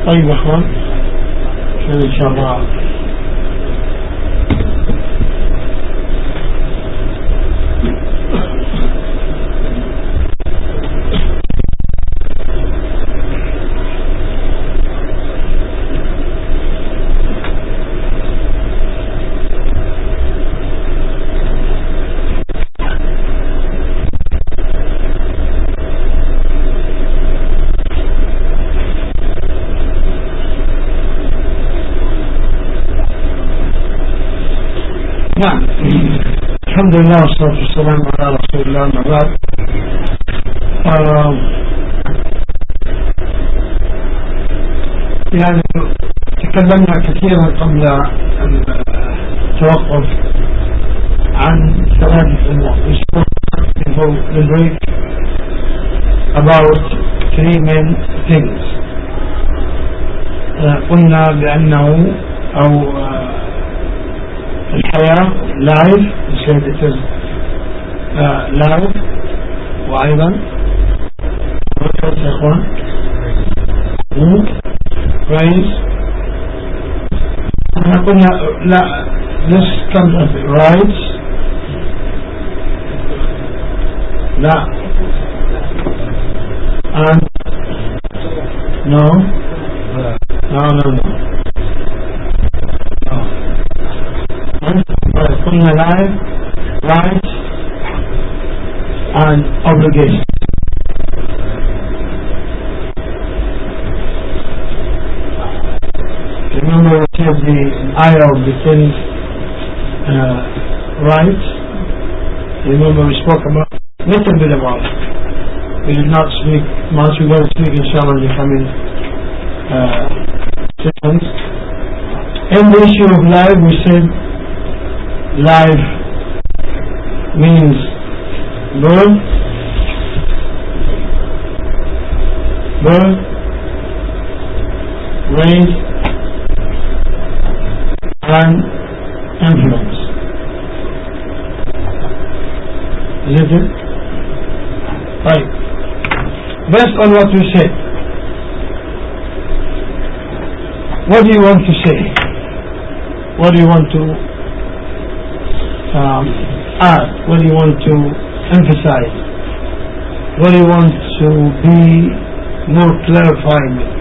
طيب يا اخوان، ان شاء الله نعم. الحمد لله والصلاة والسلام على رسول الله. أما بعد، يعني تكلمنا كثيرا قبل التوقف عن ثلاثة أمور about three main things. قلنا بأنه أو الحياة لايف، لايف، وأيضا يا إخوان رئيس، احنا قلنا لا this comes as rights، لا and no قلنا life, rights and obligation. Remember we said the ayah of the 10 rights. Remember we spoke about a little bit about it. We did not speak much. We're going to speak inshallah in the coming sessions. In the issue of life, we said life means birth, raise, and influence. Isn't it? Right. Based on what we said, what do you want to say? What do you want to add? What do you want to emphasize? What do you want to be more clarified with?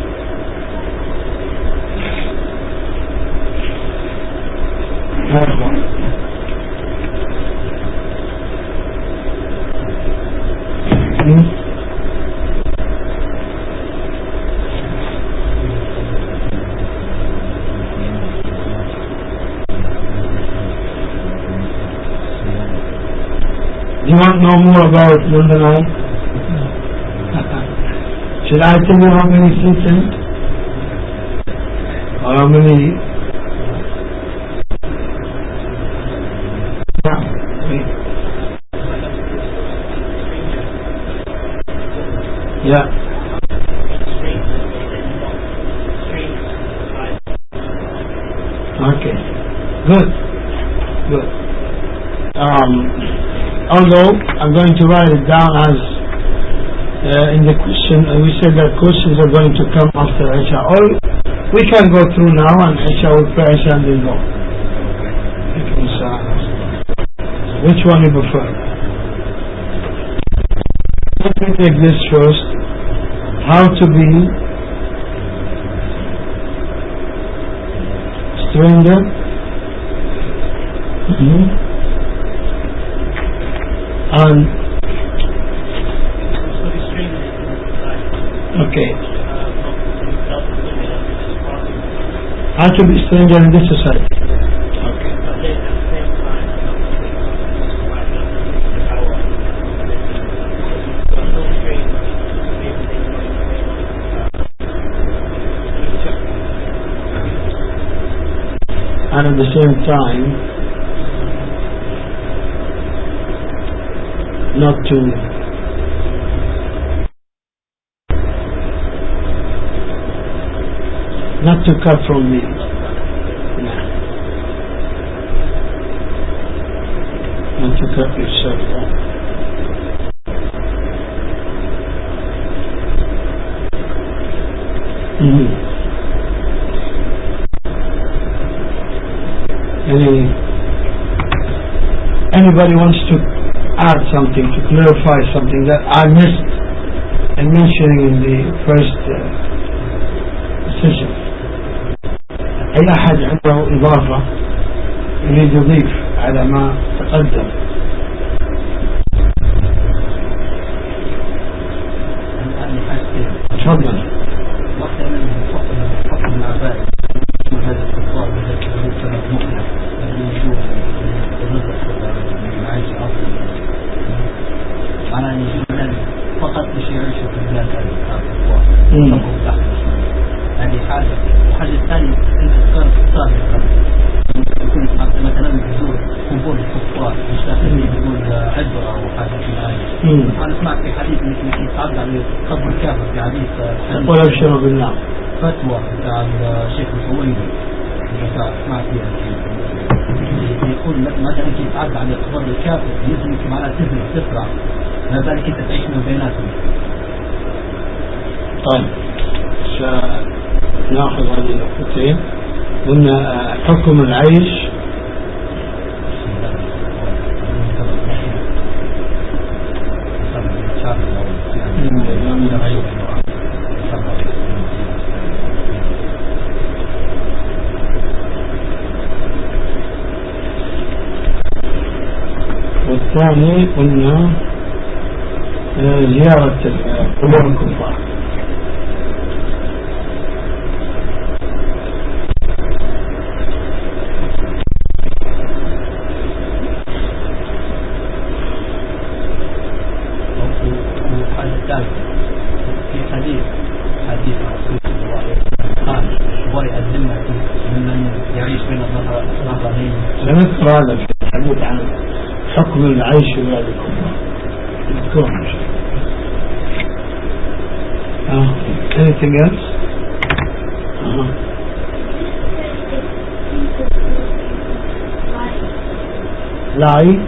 You want to know more about number 9? Should I tell you how many seats in? Or how many? Yeah. Okay. Good. Although I'm going to write it down as in the question, we said that questions are going to come after Isha. Or we can go through now and Isha will pray Isha and then go. Which one you prefer? Let me take this first. How to be stranger. And okay, how to be stranger in this society. Okay. And at the same time, not to cut from me. Not to cut yourself off. anybody wants to add something, to clarify something that I missed in mentioning in the first session. أي أحد عنده إضافة يريد يضيف على ما تقدم؟ تفضل. وقتنا حكم العباد هذا الكفار هذا السبب مقنع الوجود ونظر المعيش أفضل معناه أن الإنسان فقط مش يعيشوا في بلاد الكفار يطبقوا تحت الإسلام. هذه حاجة. الحاجة الثانية أنت تذكرت اقتصاد يكون مثلا بزور قبور الكفار مش داخلين يقول عبرة أو حاجة في العالم. أنا سمعت في حديث مثل يتعدى عليه قبر الكافر في حديث ولا بشرب بالله فتوى بتاع الشيخ الحويني سمعت فيها يقول مثلا كي يتعدى على قبر الكافر يلزم معناها تزرع ما بالك انت تعيش من بيناتهم. طيب ناخذ هذه النقطتين. قلنا حكم العيش والثاني قلنا زيارة قبور الكفار. في حديث رسول الله قال ورئ الذمة ممن يعيش بين الظهرين. سنذكر هذا في الحديث عن حكم العيش في بلاد الكفار. نذكره إن شاء الله. Anything else? Lie?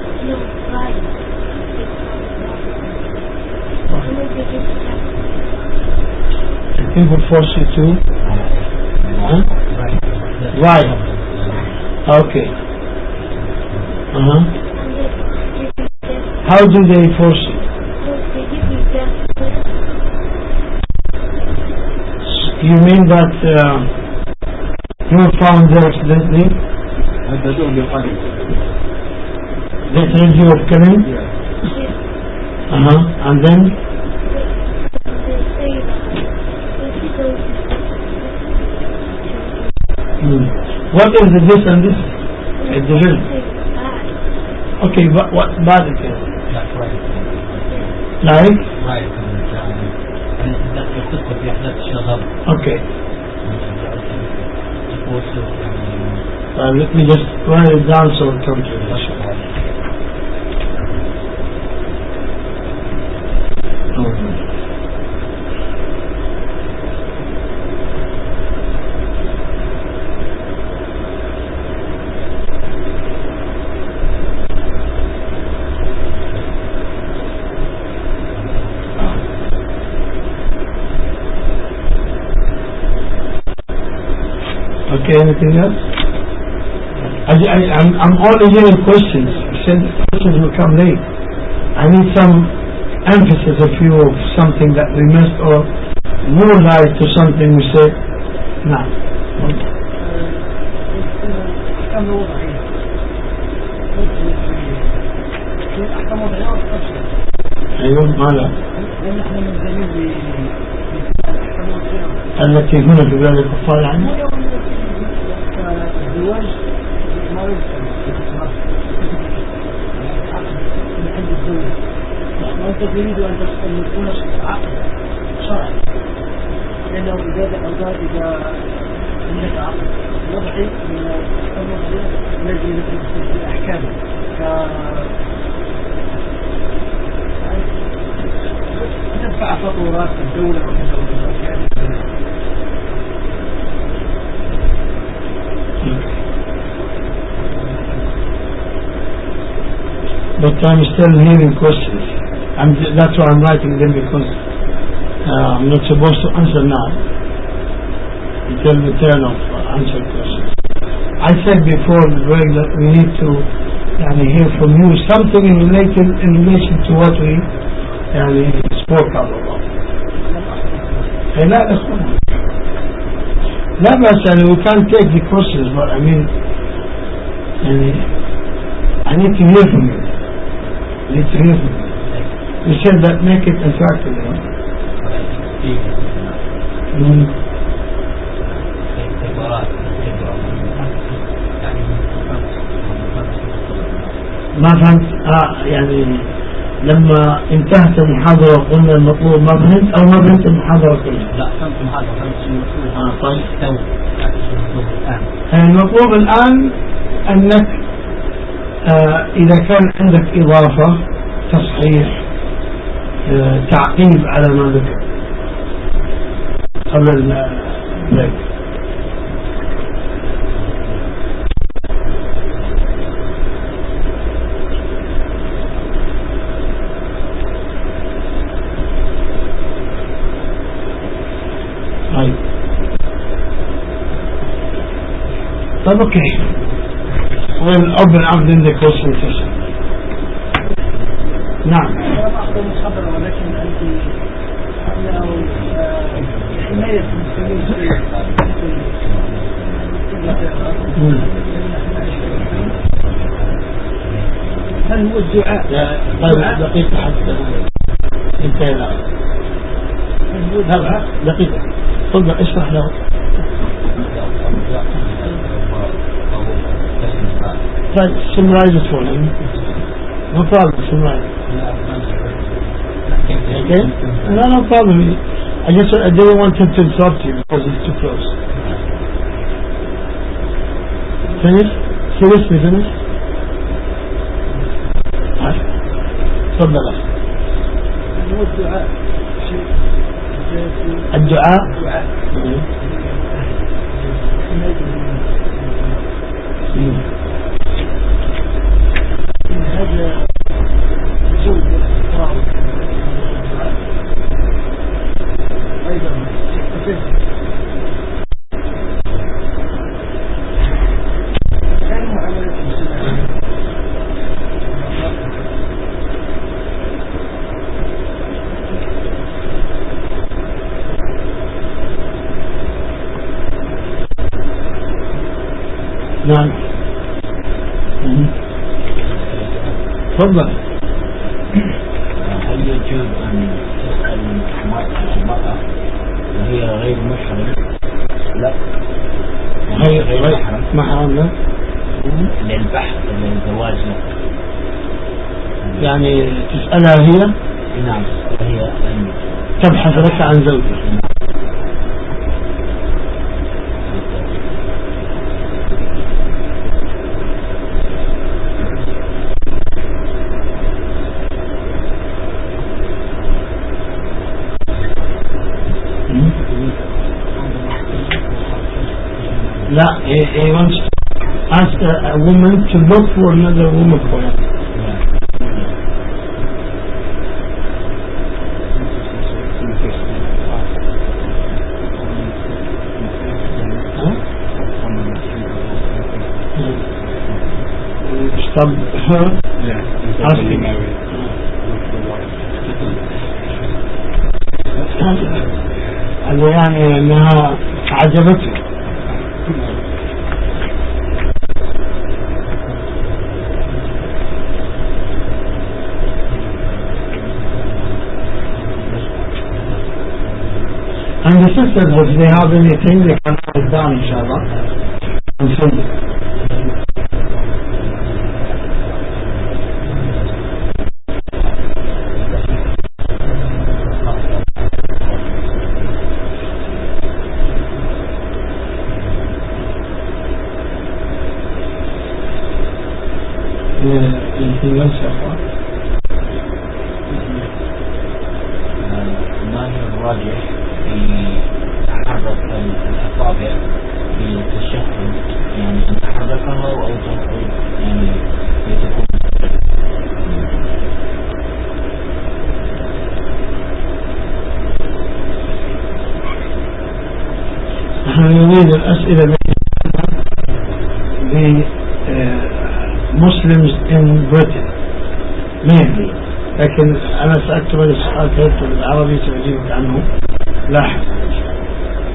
People force you to? Right. Okay. How do they force you? You mean that you were found there accidentally? They told you of killing? And then? What is the this and this? It's different. Okay, but what bad it is? Like? Okay. Let me just write it down so it comes to you. Okay, anything else? I'm only hearing questions. You said questions will come late. I need some emphasis of you of something that we missed or more light to something we said. No. أيوة ماذا؟ التي هنا في بلاد الكفار يعني؟ الزواج ما يمكن من عند الدولة وأنت تريد أن تكون عقد شرعي لأنه إذا عندك عقد وضعي من الأحكام الوضعية الذي يدخل في الأحكام تدفع فاتورات الدولة وكذا وكذا. But I'm still hearing questions. That's why I'm writing them because I'm not supposed to answer now until the turn of answer questions. I said before the break that we need to يعني hear from you something in relation to what we يعني spoke about. لا إخوان لا بس يعني we can't take the questions but I mean يعني I need to hear from you. You said that make it attractive, you know? ما فهمت يعني لما انتهت المحاضرة قلنا المطلوب ما فهمت أو ما فهمت المحاضرة كلها؟ لا فهمت المحاضرة فهمت شو المطلوب. طيب يعني المطلوب الآن أنك إذا كان عندك إضافة تصحيح تعقيب على ما ذكر قبل البريك. طيب اوكي we'll open up then the question session. نعم. أخذ محاضرة ولكن أنت حماية المسلمين هل هو الدعاء؟ طيب دقيقة حتى انتهينا. لا دقيقة تفضل اشرح له. طيب summarize it for him. No problem, summarize. Okay? No problem. I didn't want him to interrupt you because it's too close. Finish? Seriously finish? تفضل. هو الدعاء. الدعاء. هذا جود الاستقرار أيضا نعم تفضل. هل يجوز أن تسأل المرأة وهي غير محرم؟ لا غير محرم لا للبحث للزواج لا يعني تسألها هي؟ نعم هي أن تبحث لك عن زوجها. لا he wants to ask a woman to look for another woman for him. Stop her asking. هذا يعني انها عجبته. And the sisters, if they have anything, they can write it down, inshallah, and send it. Anything else, Shafar? ما هي الراجح في تحرك الأصابع في التشهد يعني أن تحركها أو يعني لتكون نحن نريد الأسئلة بمسلم Muslims in Britain mainly. لكن أنا سأكتب هذا السؤال كتبته بالعربي سأجيبك عنه لاحقا إن شاء الله.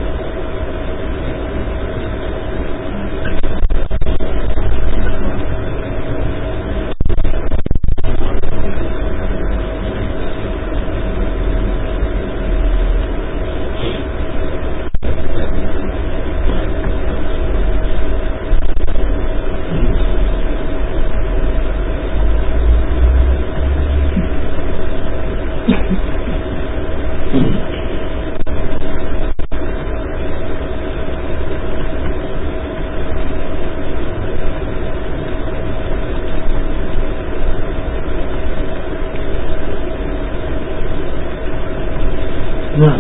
نعم.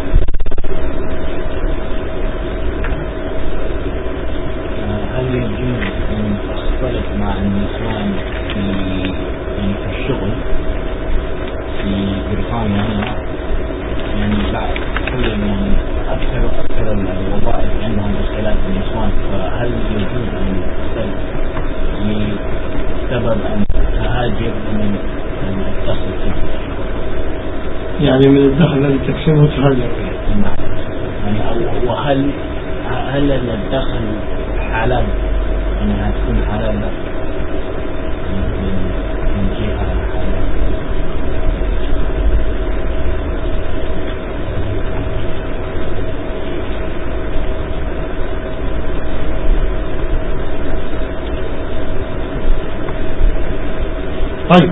هل يجوز أن أختلط مع النسوان في الشغل في بريطانيا هنا؟ يعني بعد كل يعني أكثر الوظائف عندهم اختلاط النسوان، فهل يجوز أن أختلط لسبب أن تهاجر من الدخل؟ يعني من الدخل الذي تكسبه تهاجر به. يعني وهل الدخل حلال؟ أنها تكون حلال من جهة حلال؟ طيب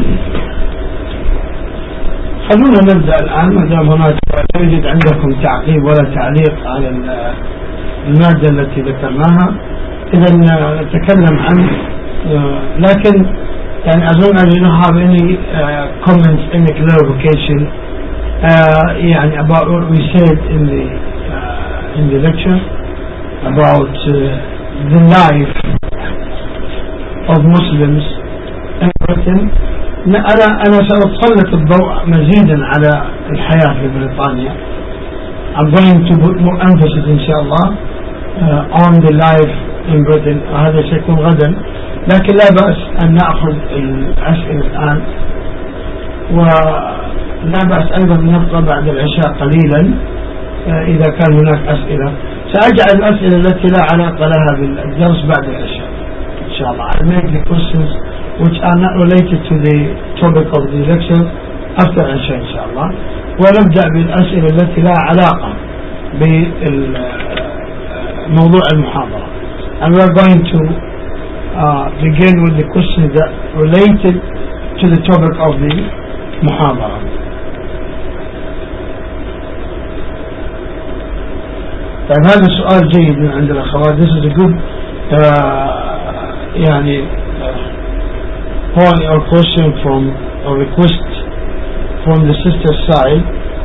خلونا نبدأ الآن ما دام هناك لا يوجد عندكم تعقيب ولا تعليق على المادة التي ذكرناها. إذا نتكلم عن لكن يعني أظن I do not have any comments, any clarification يعني about what we said in the lecture about the life of Muslims in Britain. أنا سأسلط الضوء مزيدا على الحياة في بريطانيا. I'm going to put more emphasis إن شاء الله on the life in Britain. هذا سيكون غدا، لكن لا بأس أن نأخذ الأسئلة الآن، ولا بأس أيضا أن نبقى بعد العشاء قليلا إذا كان هناك أسئلة. سأجعل الأسئلة التي لا علاقة لها بالدرس بعد العشاء إن شاء الله. I'll make the questions which are not related to the topic of the lecture after العشاء إن شاء الله، ونبدأ بالأسئلة التي لا علاقة بموضوع المحاضرة. And we are going to begin with the questions that related to the topic of the محاضرة. طيب هذا سؤال جيد من عند الأخوات. This is a good يعني point or question from or request from the sister side.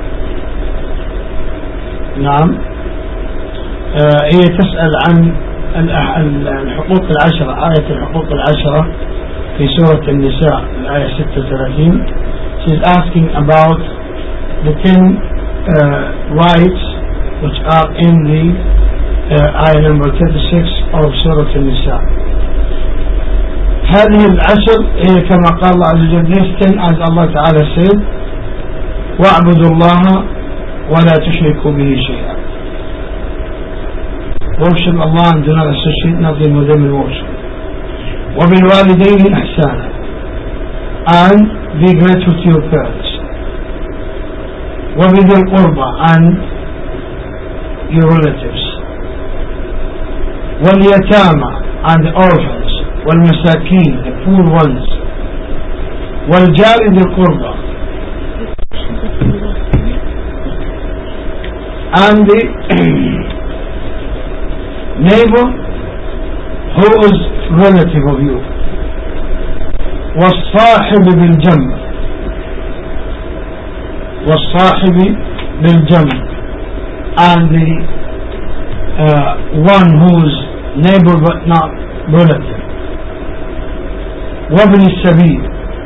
نعم. هي تسأل عن الحقوق العشرة، آية الحقوق العشرة في سورة النساء الآية 36. She is asking about the 10 rights which are in the ayah number 36 of سورة النساء. هذه العشر هي كما قال الله عز وجل ليستن as Allah تعالى said واعبدوا الله ولا تشركوا به شيئا. Worship Allah and do not associate nothing with Him in worship. وبالوالدين إحسانا, and be grateful to your parents. وبذي القربى, and your relatives. واليتامى, and the orphans. والمساكين, the poor ones. والجار ذي القربى, and the neighbor who is relative of you. والصاحب بالجنب, والصاحب بالجنب, and the one who's neighbor but not relative. وابن السبيل,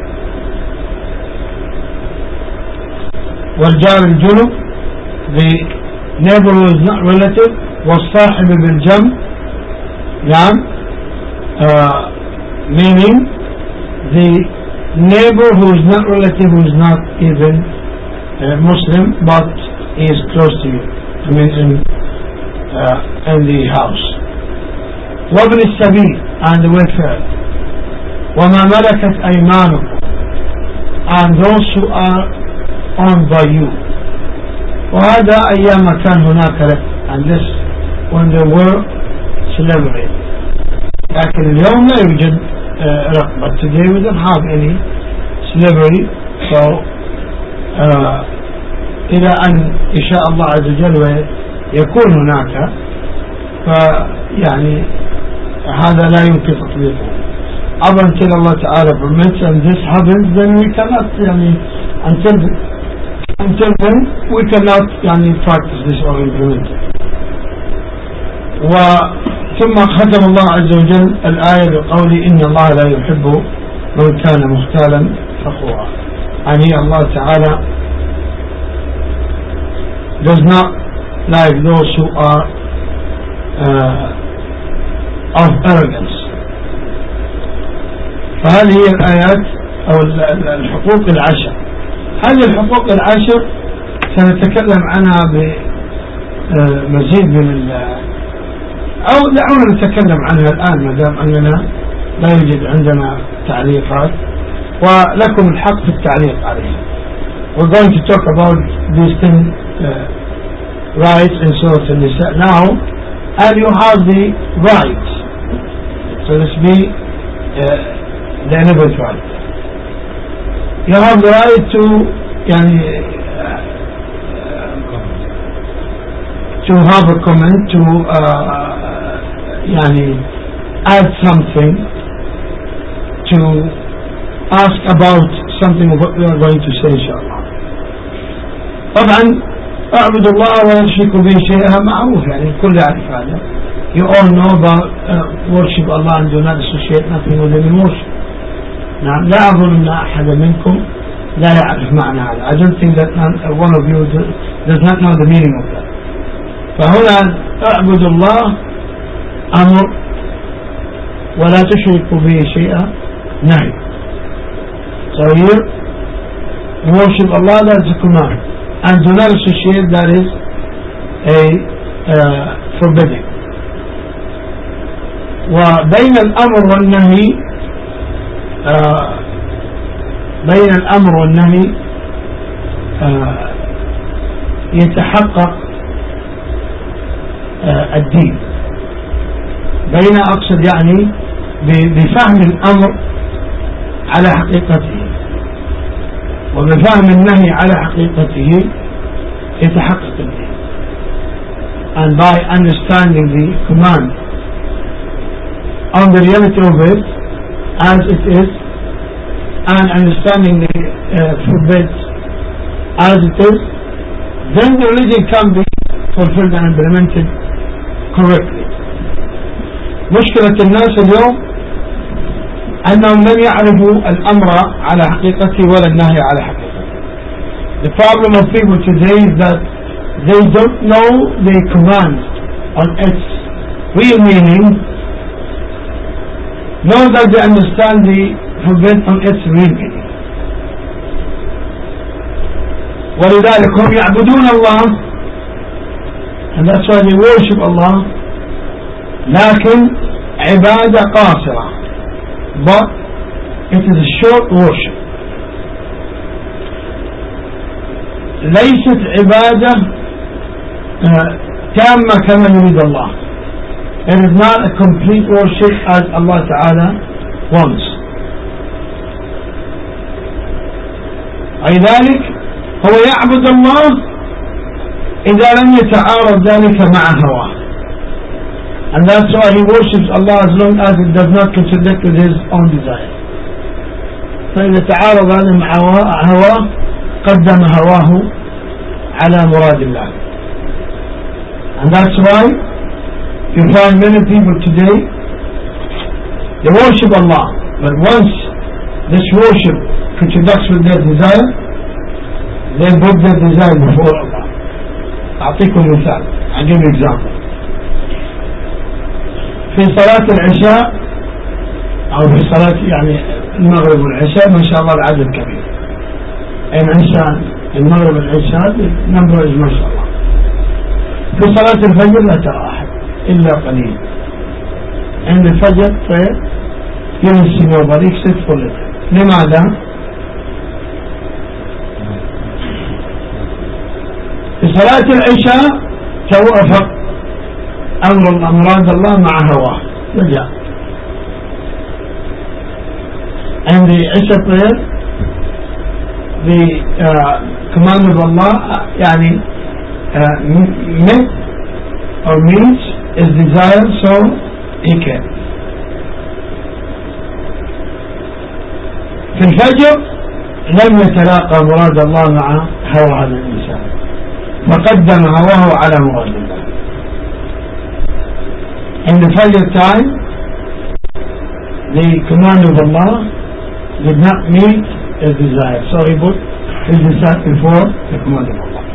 والجار الجنب, the neighbor who is not relative. والصاحب بالجنب, نعم, meaning the neighbor who is not relative, who is not even Muslim, but is close to you, I mean in the house. وابن السبيل, and the wayfarer. وما ملكت أيمانكم, and those who are owned by you. وهذا أيام كان هناك رق, and this when there were slavery. لكن اليوم لا يوجد رق, but today we don't have any slavery. So إلى أن يشاء الله عز وجل يكون هناك, فيعني هذا لا يمكن تطبيقه. Up until Allah Ta'ala permits and this happens, then we cannot يعني until then we cannot يعني practice this or implement it. ثم ختم الله عز وجل الآية بقوله إن الله لا يحب من كان مختالا فخورا. يعني Allah Ta'ala does not like those who are of arrogance. فهذه هي الآيات أو الحقوق العشر. هذه الحقوق العشر سنتكلم عنها بمزيد من أو دعونا نتكلم عنها الآن ما دام أننا لا يوجد عندنا تعليقات ولكم الحق في التعليق عليها. We're going to talk about these 10 rights in Surah An-Nisa now, and you have the right. So this be the 11th right. You have the right to to have a comment, to add something, to ask about something of what we are going to say inshallah. طبعا اعبد الله ولا تشركوا به شيئا معروف, يعني الكل يعرف هذا. You all know about worship Allah and do not associate nothing with him in worship. نعم, لا أظن أن أحد منكم لا يعرف معنى هذا. I don't think that one of you does not know the meaning of that. فهنا اعبد الله أمر ولا تشركوا به شيئا نهي. So here worship Allah, that's a command, and do not associate, that is a forbidding. وبين الأمر والنهي بين الأمر والنهي يتحقق الدين. بين أقصد يعني بفهم الأمر على حقيقته وبفهم النهي على حقيقته يتحقق الدين. And by understanding the command on the reality of it as it is, and understanding the forbid as it is, then the religion can be fulfilled and implemented correctly. مشكلة الناس اليوم أنهم لم يعرفوا الأمر على حقيقته ولا النهي على حقيقته. The problem of people today is that they don't know the command on its real meaning, nor that they understand the forbid on its real meaning. ولذلك هم يعبدون الله, and that's why they worship Allah, لكن عبادة قاصرة, but it is a short worship. ليست عبادة تامة كما يريد الله. It is not a complete worship as Allah Ta'ala wants. لذلك هو يعبد الله إذا لم يتعارض ذلك مع هواه. And that's why he worships Allah as long as it does not contradict with his own desire. فإذا تعارض هذا مع هواه قدم هواه على مراد الله. And that's why you find many people today, they worship Allah, but once this worship contradicts with their desire, they put their desire before Allah. أعطيكم مثال, I'll give you an example. في صلاة العشاء أو في صلاة يعني المغرب والعشاء ما شاء الله العدد كبير. أين إنسان المغرب والعشاء نمبر ما شاء الله. في صلاة الفجر لا ترى أحد إلا قليل. عند الفجر طيب يمشي وبريك ست فلت. لماذا؟ في صلاة العشاء توافق مراد الله مع هواه رجع. عند عشاء طيب the command of Allah يعني met or meets his desire so he can. في الفجر لم يتلاقى مراد الله مع هوى هذا الإنسان فقدم هواه على مراد الله. In the Fajr time the command of Allah did not meet his desire so he put his desire before the command of Allah.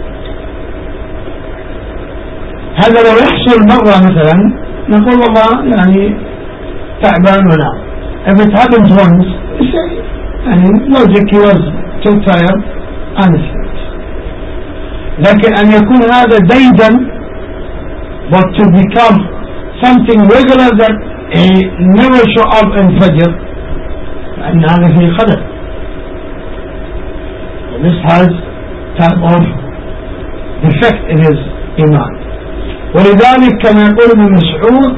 هذا لو يحصل مرة مثلا نقول والله يعني تعبان ونام. If it happens once يعني logic he was too tired and sleeps. لكن أن يكون هذا ديدا but to become something regular that he never show up in Fajr فإن هذا فيه خلل. This has type of defect in his iman. ولذلك كما يقول ابن مسعود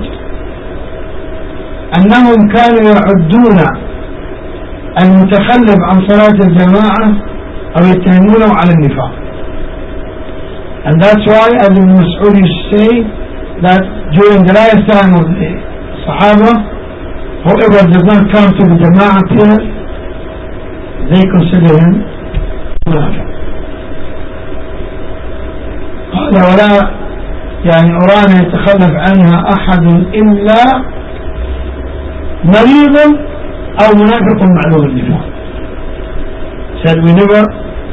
أنهم كانوا يعدون المتخلف عن صلاة الجماعة أو يتهمونه على النفاق. And that's why as Ibn Mas'ud used to say that during the lifetime of the Sahaba whoever does not come to the Jama'ah prayer they consider him munafiq. قال ولا يعني أرانا يتخلف عنها أحد إلا مريض أو منافق معلوم النفاق. Said we never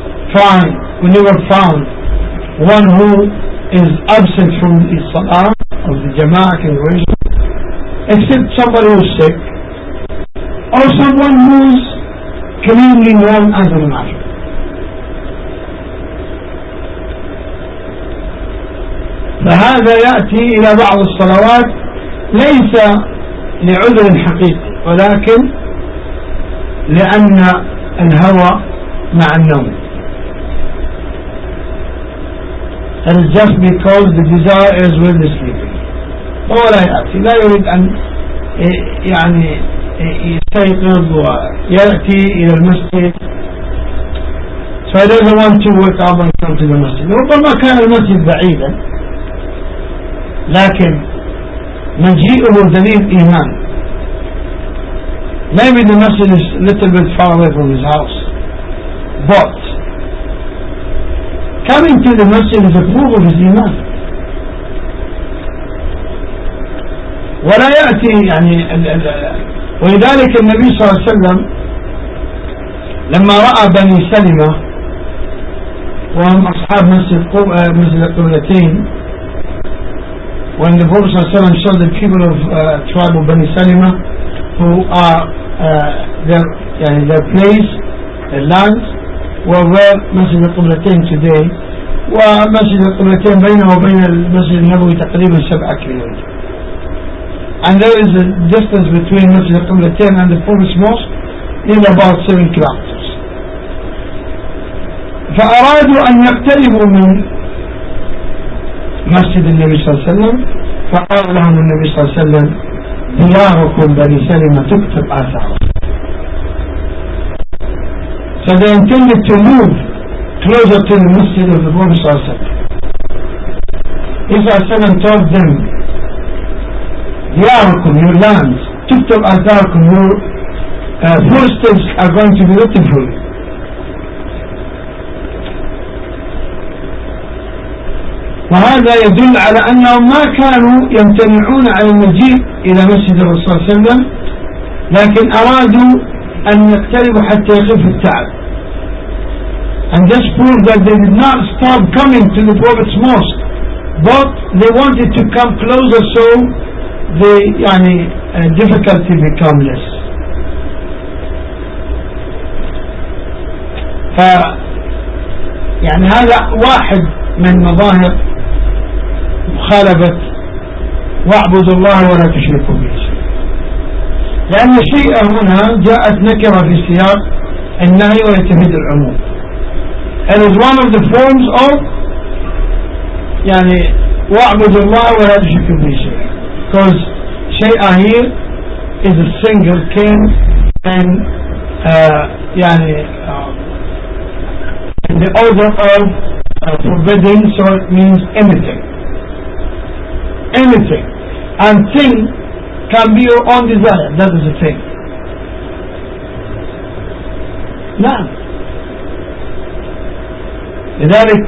found one who is absent from the salah of the jama'ah congregation except somebody who is sick or someone who is clearly known as a munafiq. فهذا يأتي إلى بعض الصلوات ليس لعذر حقيقي ولكن لأن الهوى مع النوم. And it's just because the desire is with the sleeping. ولا يأتي لا يريد أن يعني يستيقظ ويأتي إلى المسجد. So he doesn't want to wake up and come to the masjid. ربما كان المسجد بعيدا لكن مجيئه دليل إيمان. Maybe the masjid is a little bit far away from his house, but coming to the masjid is a proof of his iman. ولا يأتي يعني ولذلك النبي صلى الله عليه وسلم لما رأى بني سلمة وهم أصحاب مسجد القبلتين when the Prophet صلى الله عليه وسلم saw the people of tribe of Bani Salima who are their place, their lands were where مسجد القبلتين today ومسجد القبلتين بينه وبين المسجد النبوي تقريبا 7 كيلومتر and there is a distance between مسجد القبلتين and the Prophet's mosque is about 7 kilometers. فأرادوا أن يقتربوا من مسجد النبي صلى الله عليه وسلم فقال لهم النبي صلى الله عليه وسلم دياركم بني سلمة تكتب آثارهم. So they intended to move closer to the masjid of the Prophet صلى الله عليه وسلم. He صلى الله عليه وسلم told them دياركم, your lands, تكتب آثاركم, your footsteps are going to be written for you. وهذا يدل على أنهم ما كانوا يمتنعون عن المجيء إلى مسجد الرسول صلى الله عليه وسلم لكن أرادوا أن يقتربوا حتى يخف التعب. And this proved that they did not stop coming to the Prophet's mosque but they wanted to come closer so the يعني difficulty become less. ف يعني هذا واحد من مظاهر مخالفة واعبدوا الله ولا تشركوا به شيئا، لأن الشيء هنا جاءت نكرة في سياق النهي ويتفيد العموم. It is one of the forms of يعني واعبدوا الله ولا تشركوا به شيئا, because شيئا here is a single came and يعني in the order of forbidding, so it means anything. Anything. And thing can be your own desire. That is a thing. نعم. لذلك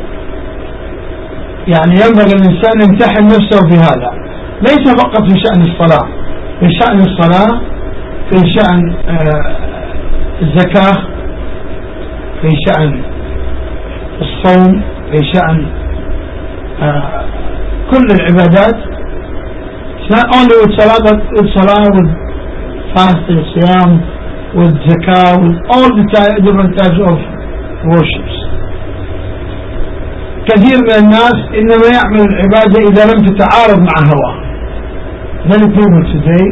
يعني ينبغي الإنسان يمتحن نفسه في هذا، ليس فقط في شأن الصلاة، في شأن الصلاة، في شأن الزكاة، في شأن الصوم، في شأن كل العبادات. It's not only with salah, but with salah, with fasting, siyam, with zakah, with all the different types of worships. كثير من الناس إنما يعمل العبادة إذا لم تتعارض مع هواه. Many people today,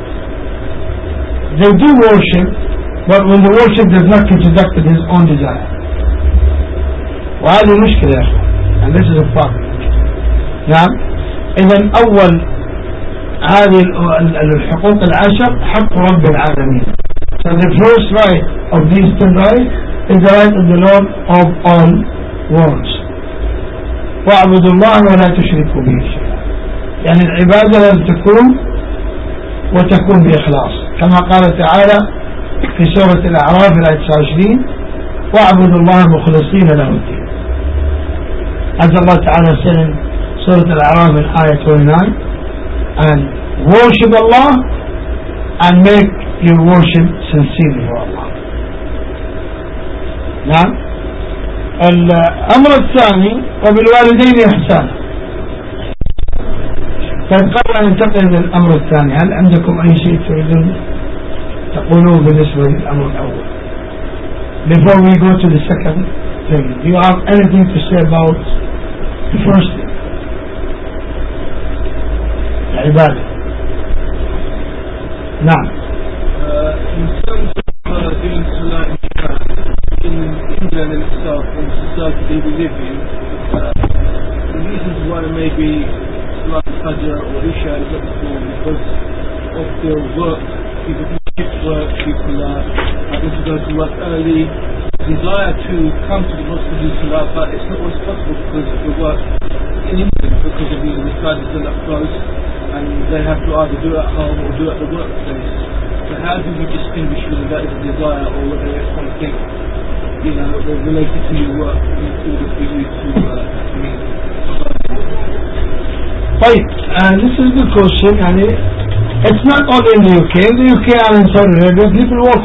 they do worship, but when the worship does not contradict his own desire. وهذه مشكلة يا أخوان, and this is a problem. نعم. إذن أول هذه الحقوق العشر حق رب العالمين. So the first right of these 10 rights is the right of the Lord of all worlds. واعبدوا الله ولا تشركوا به شيئا, يعني العبادة لازم تكون وتكون بإخلاص, كما قال تعالى في سورة الأعراف الآية 29 واعبدوا الله مخلصين له الدين. As Allah Ta'ala said in Surah Al-A'raf in Ayah 29, and worship Allah and make your worship sincerely for Allah. نعم. الأمر الثاني وبالوالدين إحسانا. طيب قبل أن ننتقل للأمر الثاني, هل عندكم أي شيء تريدون تقولوه بالنسبة للأمر الأول? Before we go to the second thing, do you have anything to say about the first thing? العبادة. نعم. In terms of doing salah in England itself and the society we live in, the reasons why maybe Salat Fajr or Isha is not performed because of the work, people shift work, people having to go to work early, desire to come to the mosque to do Salah, but it's not always possible because of the work in England, because of the masajid are not close and they have to either do it at home or do it at the workplace. So how do we distinguish whether that is a desire or whether it's something, you know, related to your work in order for you to meet? طيب, this is the question. يعني it's not only in the UK. In the UK and in Saudi Arabia, people work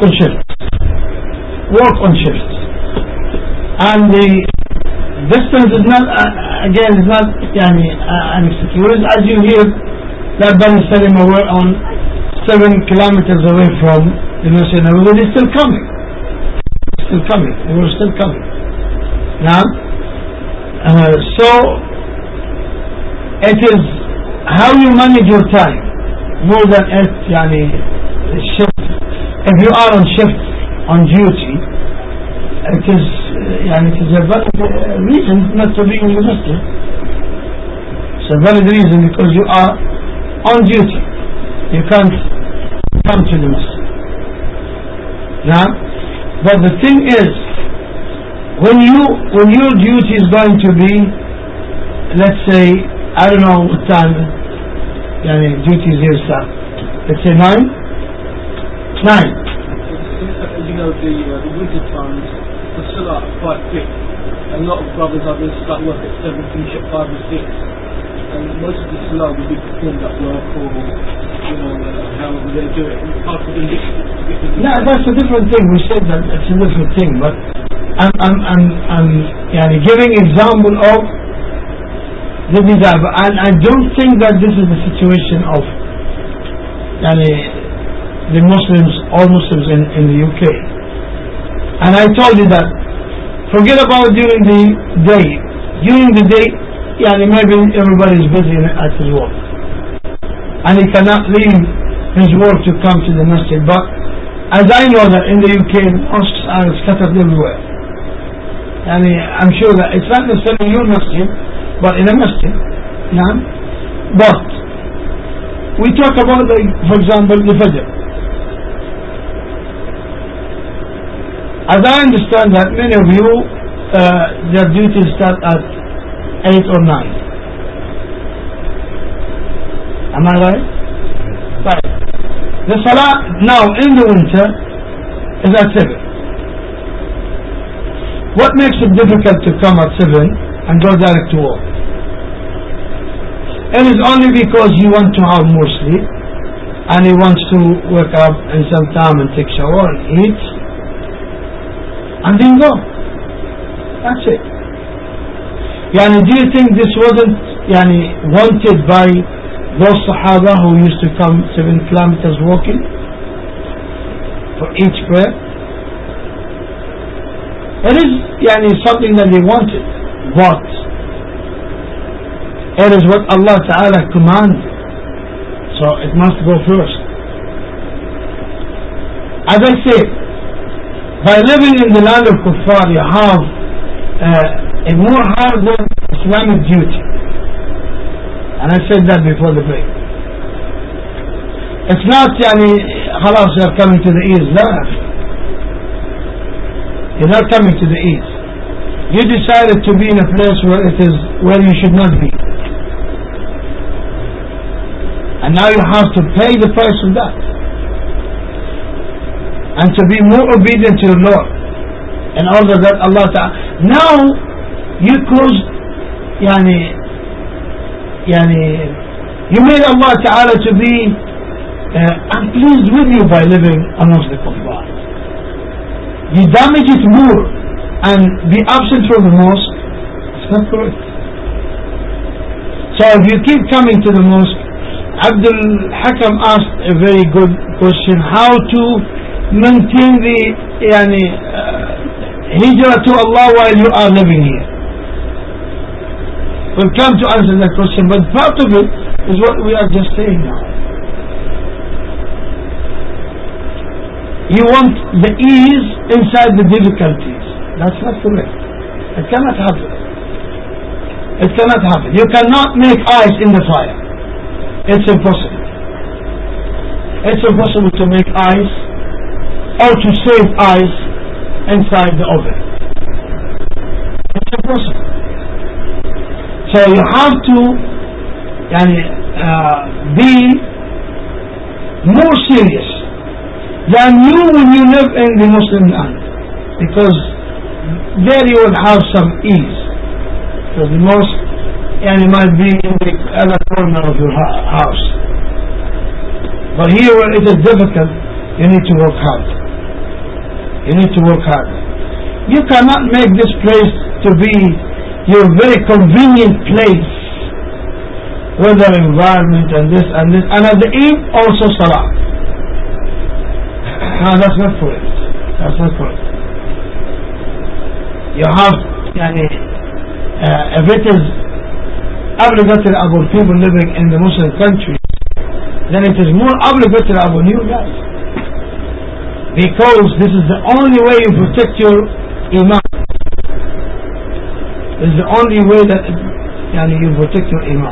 on shifts, and the distance is not again is not يعني an excuse. As you hear that Bani Salima were on 7 kilometers away from the Masjid Nabawi, they're still coming. They were still coming. Now, so it is how you manage your time more than it يعني shift. If you are on shift on duty, it is يعني it is a valid reason not to be in the masjid. It's a valid reason because you are on duty. You can't come to the masjid. Now, but the thing is, when your duty is going to be, let's say, I don't know what time يعني duties here start. Let's say 9. You know, the winter times, the salah are quite quick. A lot of brothers either start work at 7, finish at 5 or 6. And most of the salah will be performed at work or, you know, however they do it. It's hard for them to get Yeah, that's a different thing. We said that it's a different thing, but I'm يعني giving example of the desire. And I don't think that this is the situation of the Muslims, all Muslims in the UK. And I told you that forget about during the day. During the day, maybe everybody is busy at his work, and he cannot leave his work to come to the masjid. But as I know that in the UK, mosques are scattered everywhere. And I'm sure that it's not necessarily your masjid, but in a masjid. But we talk about, for example, the Fajr. As I understand that many of you, their duties start at 8 or 9. Am I right? Right. The Salah now in the winter is at 7. What makes it difficult to come at 7 and go direct to work? It is only because you want to have more sleep and he wants to wake up in some time and take shower and eat and then go. That's it. Do you think this wasn't wanted by those Sahaba who used to come 7 kilometers walking for each prayer? It is something that they wanted, but it is what Allah Ta'ala commanded, so it must go first. As I said, by living in the land of Kuffar, you have a more harder Islamic duty. And I said that before the break. It's not خلاص you're coming to the east. No, you're not coming to the east. You decided to be in a place where you should not be. And now you have to pay the price of that. And to be more obedient to your Lord. In order that Allah Ta'ala... Now, you caused... you made Allah Ta'ala to be unpleased with you by living amongst the kuffar. You damage it more and be absent from the mosque. It's not correct. So if you keep coming to the mosque, Abdul Hakam asked a very good question: how to maintain the hijrah to Allah while you are living here? We'll come to answer that question, but part of it is what we are just saying now. You want the ease inside the difficulties. That's not correct. It cannot happen. It cannot happen. You cannot make ice in the fire. It's impossible. It's impossible to make ice or to save ice inside the oven. It's impossible. So you have to be more serious than you when you live in the Muslim land, because there you will have some ease. So the mosque might be in the other corner of your house, but here where it is difficult, you need to work hard. You need to work hard. You cannot make this place to be your very convenient place, weather, environment, and this and this, and at the Eid also Salah. No, that's not correct. That's not correct. You have, if it is obligatory upon people living in the Muslim countries, then it is more obligatory upon you guys, because this is the only way you protect your iman. It's the only way that you protect your iman.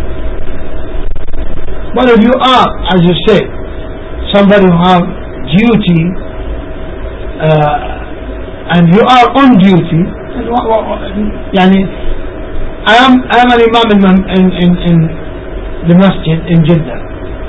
But if you are, as you say, somebody who have duty and you are on duty, I am an imam in the masjid in Jeddah,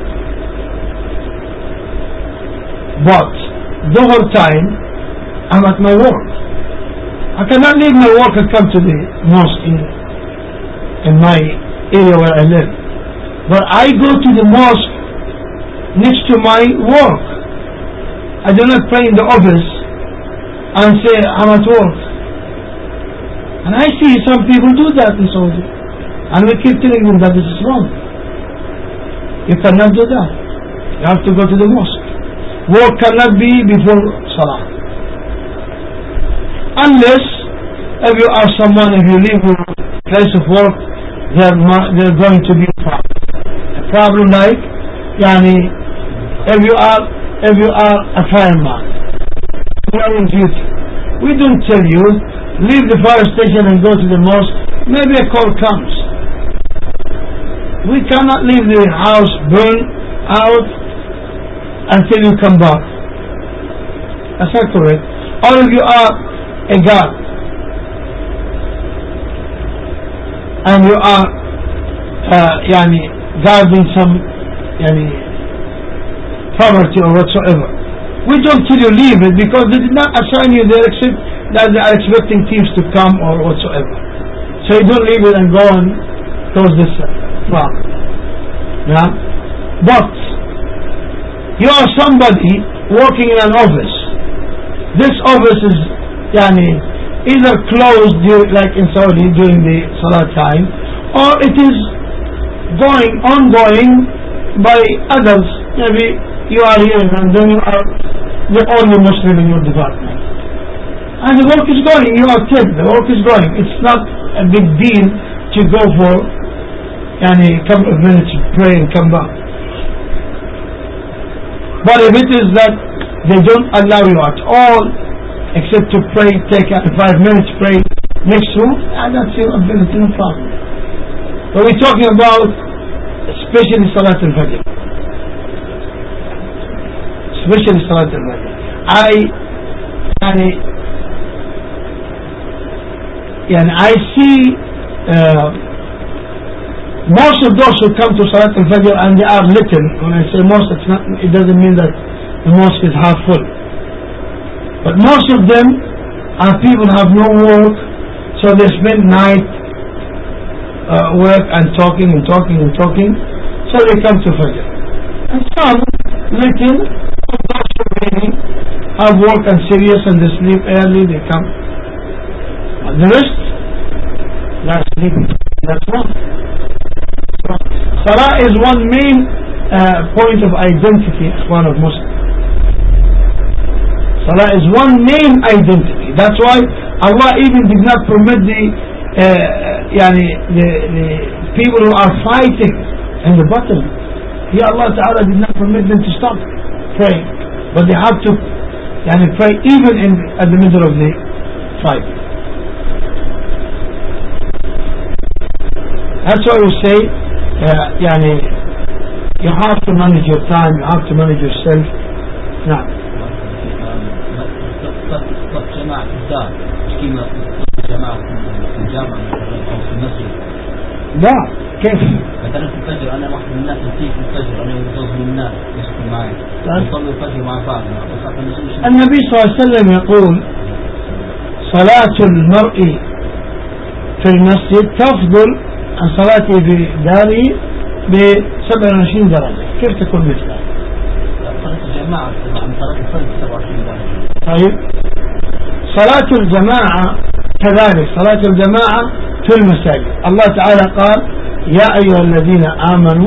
but the whole time I'm at my work. I cannot leave my work and come to the mosque in my area where I live. But I go to the mosque next to my work. I do not pray in the office and say I'm at work. And I see some people do that in Saudi. And we keep telling them that this is wrong. You cannot do that. You have to go to the mosque. Work cannot be before Salah. Unless, if you are someone, if you leave your place of work, they're going to be a problem like, if you are a fireman, you are on duty. We don't tell you, leave the fire station and go to the mosque. Maybe a call comes. We cannot leave the house burned out until you come back. That's not correct. Or if you are a guard and you are guarding some property or whatsoever, we don't tell you leave it because they did not assign you there except that they are expecting thieves to come or whatsoever. So you don't leave it and go and close this farm. Yeah? But you are somebody working in an office. This office is either closed like in Saudi during the Salah time, or it is ongoing by others. Maybe you are here and then you are the only Muslim in your department. And the work is going, you are tipped, the work is going. It's not a big deal to go for a couple of minutes to pray and come back. But if it is that they don't allow you at all except to pray, take 5 minutes, pray next room, and that's your ability, no problem. But we're talking about especially Salat al-Fajr. Especially Salat al-Fajr. I see most of those who come to Salat al-Fajr and they are little. When I say most, it doesn't mean that the mosque is half full. But most of them are people who have no work, so they spend night work and talking, so they come to Fajr. And some little have work and serious and they sleep early, they come. And the rest, they are sleeping. That's wrong. Salah is one main point of identity of Muslims. Salah is one main identity. That's why Allah even did not permit the people who are fighting in the battle. Here Allah Ta'ala did not permit them to stop praying, but they have to pray even at the middle of the fight. That's why we say you have to manage your time, you have to manage yourself. Now, جماعة الدار كما جماعة في الجامعة أو في المسجد. لا كيف؟ مثلا في الفجر أنا واحد من الناس نسيت الفجر أنا وجوز من الناس يسكن معي نصلي الفجر مع بعض. النبي صلى الله عليه وسلم يقول صلاة المرء في المسجد تفضل عن صلاته في داره ب27 درجة. كيف تكون مثلها؟ صلاة الجماعة عن صلاة الفجر 27 درجة. طيب صلاة الجماعة كذلك، صلاة الجماعة في المساجد الله تعالى قال يا أيها الذين آمنوا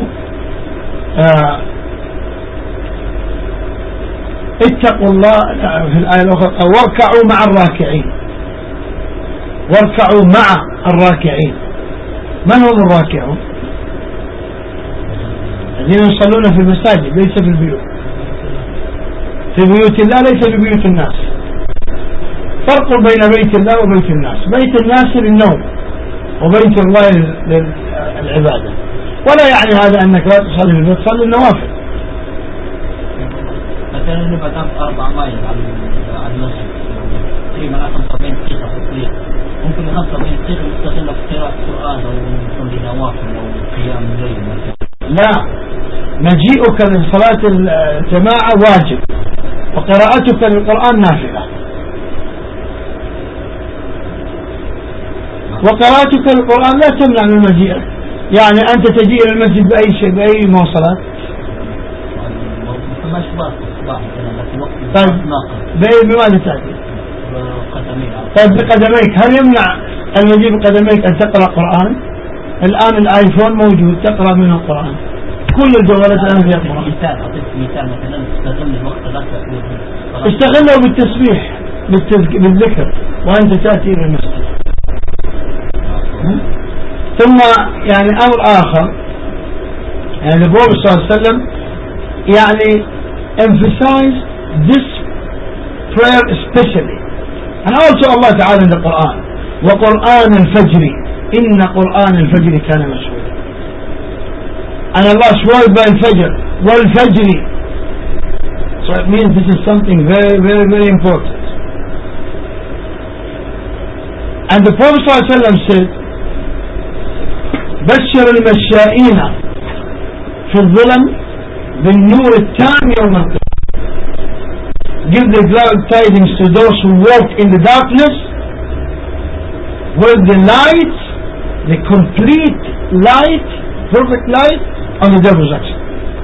اتقوا الله في الآية الأخرى واركعوا مع الراكعين. واركعوا مع الراكعين. من هم الراكعون؟ الذين يصلون في المساجد ليس في البيوت. في بيوت الله ليس في بيوت الناس. فرق بين بيت الله وبيت الناس. بيت الناس للنوم وبيت الله للعبادة. ولا يعني هذا أنك لا تصلي في البيت، تصلي النوافل. مثلا نبقى 4 مايل على المسجد تقريبا 75 دقيقة في الطريق، ممكن 75 دقيقة نستغلها في قراءة القرآن أو نصلي نوافل أو قيام الليل مثلا. لا، مجيئك لصلاة الجماعة واجب وقراءتك للقرآن نافلة. وقراءتك للقرآن لا تمنع من مجيئك. يعني أنت تجيء إلى المسجد بأي شيء، بأي مواصلات؟ طيب بماذا تأتي؟ طيب بقدميك. هل يمنع المجيء بقدميك أن تقرأ قرآن؟ الآن الآيفون موجود تقرأ منه القرآن، كل الجوالات الآن فيها قرآن. مثال مثلا تستغل الوقت لك استغله بالتسبيح بالذكر وأنت تأتي إلى المسجد. ثم يعني أمر آخر، يعني النبي صلى الله عليه وسلم يعني emphasize this prayer especially, and also Allah Ta'ala in the Quran, وقرآن الفجر إن قرآن الفجر كان مشهودا, and Allah swore by الفجر والفجر, so it means this is something very very very important. And the Prophet صلى الله عليه وسلم said بشر المشائين في الظلم بالنور التام يوم القيامة. Give the glad tidings to those who walk in the darkness with the light, the complete light, perfect light on the day of resurrection.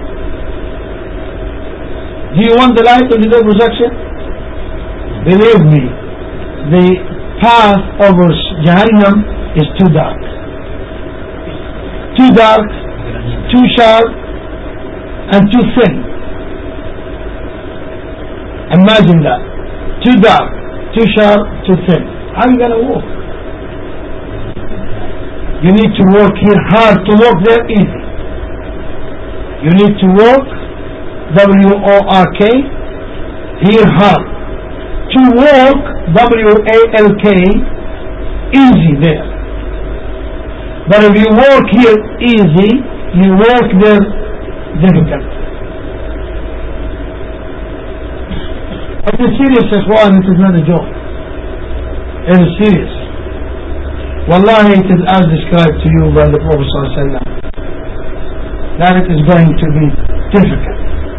Do you want the light on the day of resurrection? Believe me, the path over Jahannam is too dark. Too dark, too sharp, and too thin. Imagine that. Too dark, too sharp, too thin. How are you going to walk? You need to work here hard. To walk there easy. You need to work, W-O-R-K, here hard. To walk, W-A-L-K, easy there. But if you work here easy, you work there difficult. It is serious, Ikhwan, it is not a joke. It is serious. Wallahi, it is as described to you by the Prophet ﷺ, that it is going to be difficult.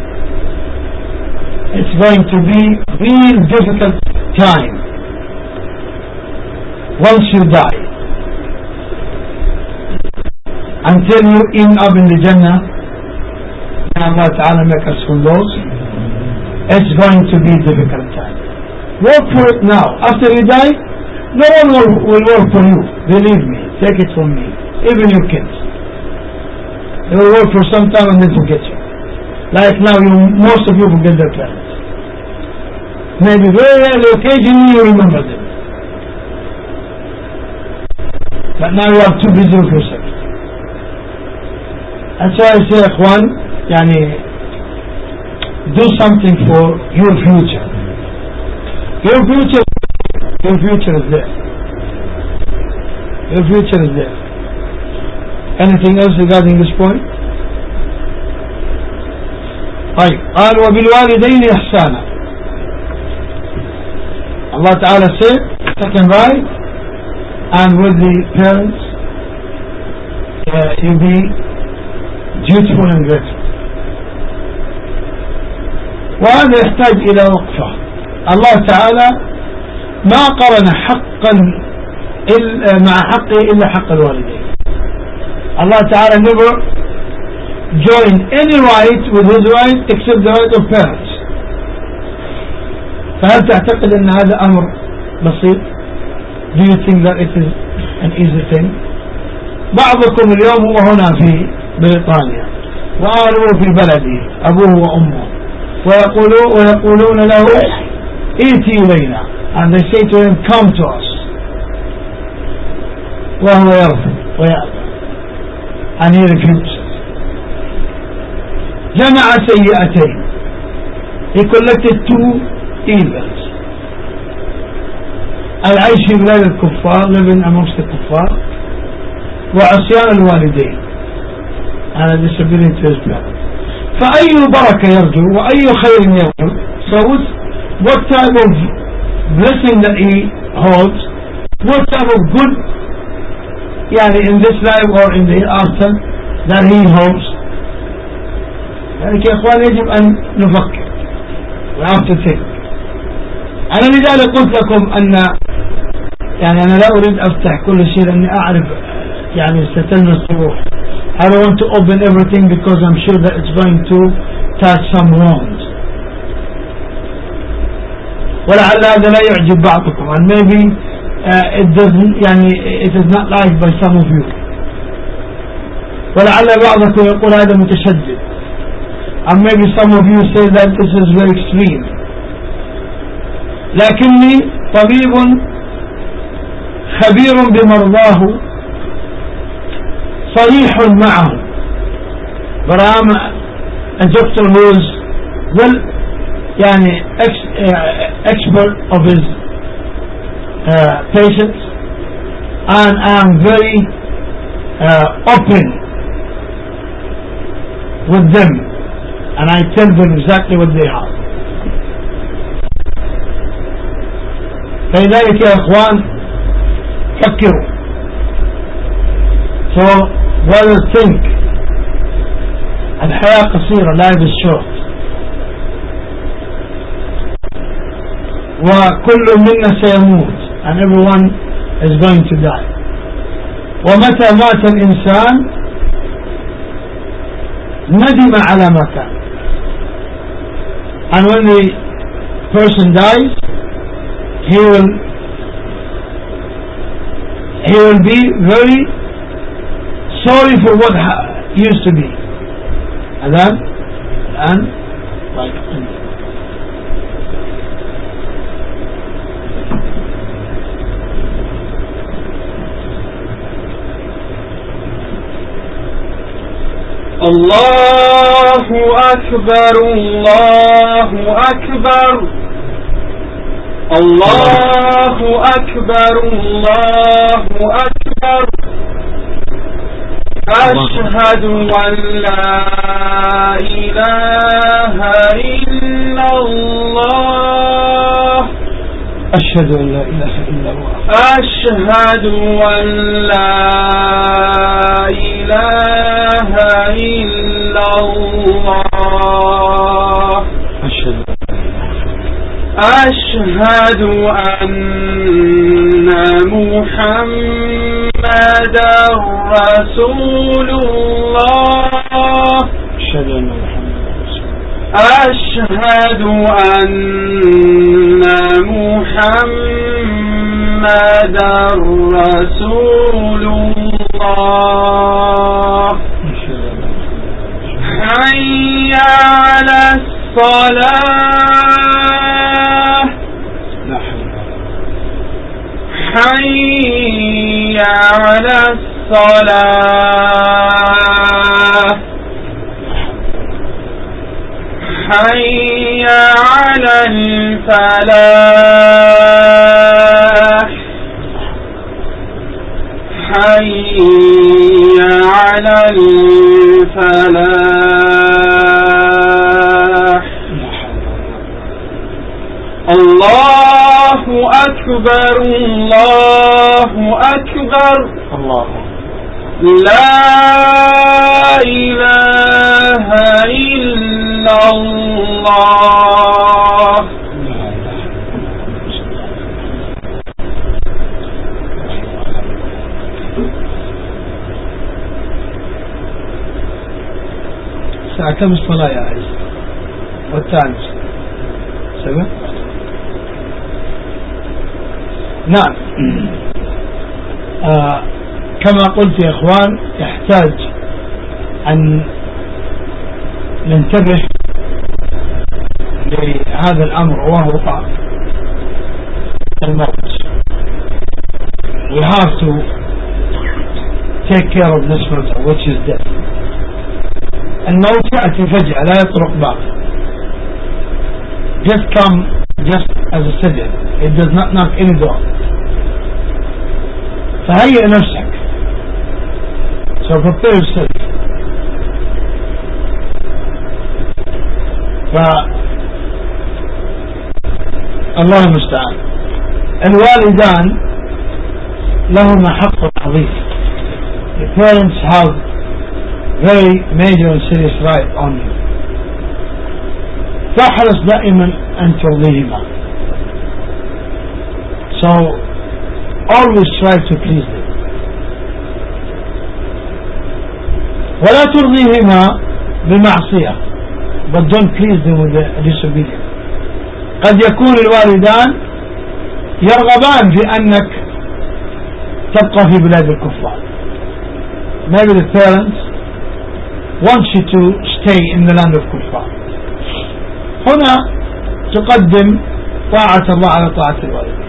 It's going to be a real difficult time once you die. Until you end up in the Jannah, may Allah Ta'ala make us from those, it's going to be a difficult time. Work for it now. After you die, no one will work for you. Believe me, take it from me. Even your kids. They will work for some time and then forget you. Like now, most of you forget their parents. Maybe very rarely, occasionally you remember them. But now you are too busy with yourself. That's why I say, Ikhwan, do something for your future. Your future is there. Your future is there. Anything else regarding this point? طيب قال وبالوالدين إحسانا. Allah Ta'ala said, second right, and with the parents, you be dutiful and grateful. وهذا يحتاج إلى وقفة. الله تعالى ما قرن حقا مع حقه إلا حق الوالدين. Allah Ta'ala never joined any right with his right except the right of parents. فهل تعتقد أن هذا أمر بسيط؟ Do you think that it is an easy thing? بعضكم اليوم وهنا في بريطانيا وأهله في بلده أبوه وأمه ويقولون له ائتي إلينا, and they say to him come to us, وهو يرفض ويأبى, and he refuses. جمع سيئتين, he collected two evils. العيش في بلاد الكفار, living amongst the kuffar, وعصيان الوالدين, and a disobedience to his parents. فأي بركة يرجو وأي خير يرجو? So what type of blessing that he holds, what type of good in this life or in the hereafter that he holds? يا إخوان يجب أن نفكر. We have to think. أنا لذلك قلت لكم أن أنا لا أريد أفتح كل شيء لأني أعرف ستلمس الروح. I don't want to open everything because I'm sure that it's going to touch some wounds. ولعل هذا لا يعجب بعضكم, and maybe it doesn't, it is not liked by some of you. ولعل بعضكم يقول هذا متشدد, and maybe some of you say that this is very extreme. لكني طبيب خبير بمرضاه صريح معه, but I'm a doctor who is well, يعني expert of his patients, and I am very open with them, and I tell them exactly what they have. فلذلك يا اخوان فكروا. So brother, think, الحياة قصيرة, life is short, وكل منا سيموت, and everyone is going to die. ومتى مات الإنسان ندم على ما كان, and when the person dies he will be very sorry for what used to be. And like Allahu Akbar, Allahu Akbar, Allahu Akbar, Allahu Akbar. أشهد أن لا إله إلا الله, أشهد أن لا إله إلا الله, أشهد أن لا إله إلا الله, أشهد أن محمدا رسول الله, أشهد أن محمدا رسول الله. حي على الصلاة, حي على الصلاة, حي على الفلاح, حي على الفلاح. الله أكبر, الله أكبر, لا إله إلا الله. الساعة كم الصلاة يا عزيز؟ والثاني 7. نعم. كما قلت يا إخوان, يحتاج أن ننتبه لهذا الأمر وهو الموت. We have to take care of this matter, which is death. الموت يأتي فجأة لا يطرق باب. Just come just as a sudden. It does not knock any door. فهيئ نفسك. So prepare yourself. الله المستعان. الوالدان لهما حق عظيم. The parents have very major and serious right on you. فاحرص دائما أن ترضيهما. So always try to please them. ولا ترضيهما بمعصية, but don't please them with disobedience. قد يكون الوالدان يرغبان في أنك تبقى في بلاد الكفار. Maybe the parents wants you to stay in the land of kuffar. هنا تقدم طاعة الله على طاعة الوالدين.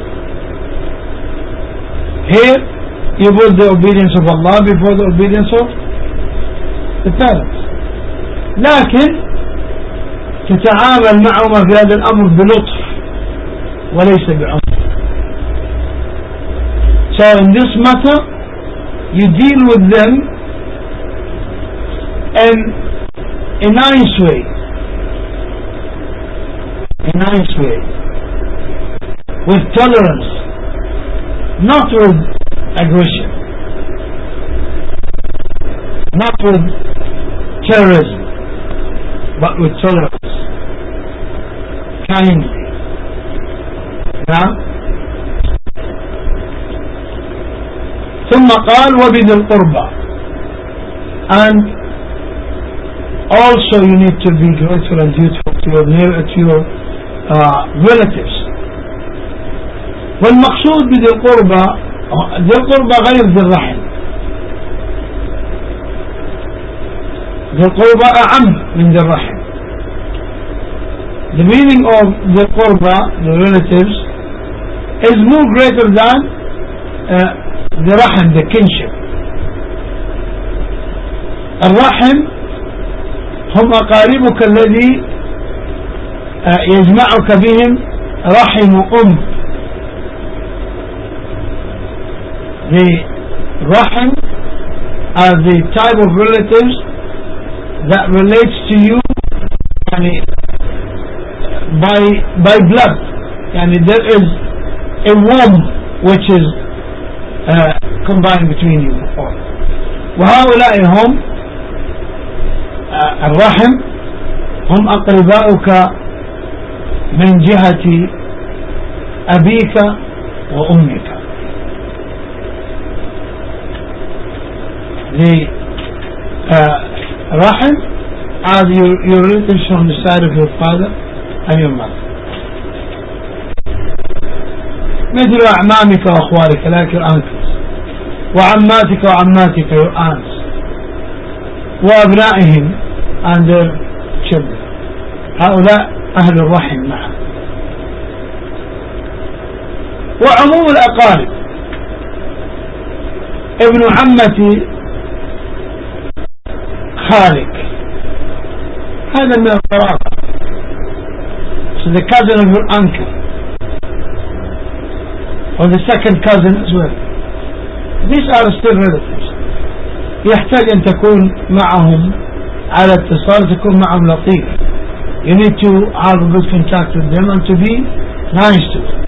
Here you put the obedience of Allah before the obedience of the parents. لكن تتعامل معهما في هذا الأمر بلطف وليس بعنف. So in this matter you deal with them in a nice way, with tolerance, not with aggression, not with terrorism, but with tolerance, kindly. Now, ثم قال وبذي القربى, and also you need to be grateful and dutiful to your relatives. والمقصود بذي القربى, ذي القربى غير ذي الرحم. ذي القربى أعم من ذي الرحم. The meaning of ذي القربى, the relatives, is more greater than the رحم, the kinship. الرحم هم أقاربك الذي يجمعك بهم رحم The rahim are the type of relatives that relates to you by blood. There is a womb which is combined between you all. وهؤلاء هم الرحم هم أقرباؤك من جهة أبيك وأمك. The rahim are your relatives from the side of your father and your mother. مثل أعمامك وأخوالك, like your uncles, وعماتك وعماتك, your aunts, وأبنائهم and their children. هؤلاء أهل الرحم معا. وعموم الأقارب, ابن عمتي خالك, هذا من القرابة. So the cousin of your uncle, or the second cousin as well, these are still relatives. يحتاج أن تكون معهم على اتصال, تكون معهم لطيف. You need to have a good contact with them and to be nice to them.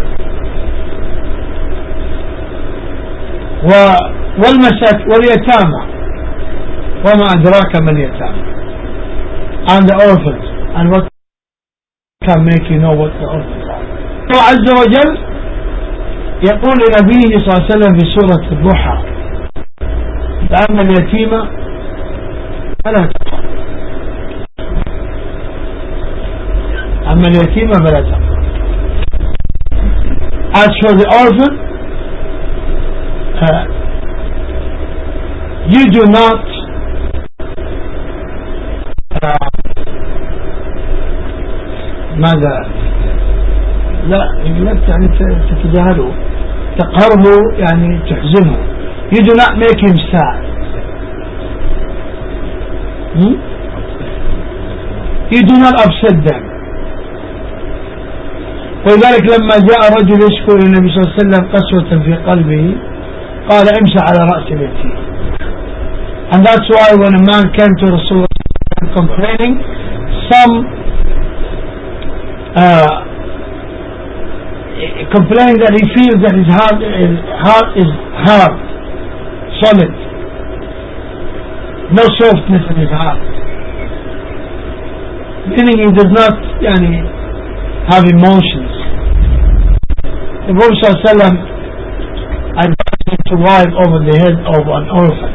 واليتامى, وما أدراك ما اليتامى, and the orphans, and what can make you know what the orphans are. الله عز وجل يقول لنبيه صلى الله عليه وسلم في سورة الضحى فأما اليتيم فلا تقهر, أما اليتيم فلا تقهر. As for the orphan, you do not ماذا لا تتجاهله, تقهره تحزنه. You do not make him sad. You do not upset them. ولذلك لما جاء رجل يشكو للنبي صلى الله عليه وسلم قسوة في قلبه قال امسح على رأس اليتيم. And that's why when a man came to Rasulullah complaining, complaining that he feels that his heart is hard, solid, no softness in his heart, meaning he does not have emotions. The Prophet ﷺ advised him to wipe over the head of an orphan.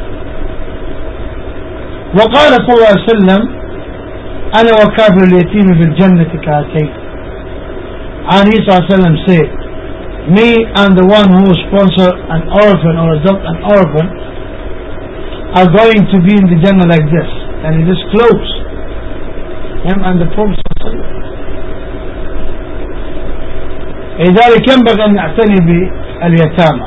وقال صلى الله عليه وسلم أنا وكافر اليتيم في الجنة كهاتين. And he صلى الله عليه وسلم said, me and the one who sponsor an orphan or adopt an orphan are going to be in the Jannah like this. and he disclosed him and the Prophet صلى الله عليه وسلم. لذلك ينبغي أن نعتني باليتامى.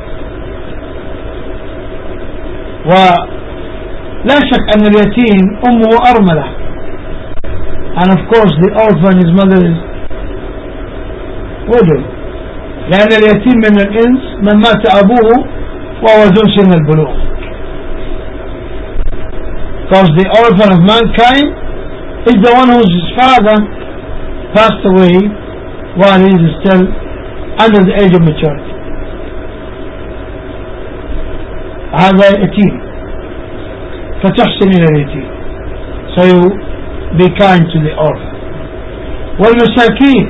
ولا شك أن اليتيم أمه أرملة, and of course the orphan, his mother is widow, لأن اليتيم من الإنس من مات أبوه وهو ذو سن البلوغ, because the orphan of mankind is the one whose father passed away while he is still under the age of maturity. هذا يتيم, فتحسن إلى اليتيم, so you be kind to the orphan. والمساكين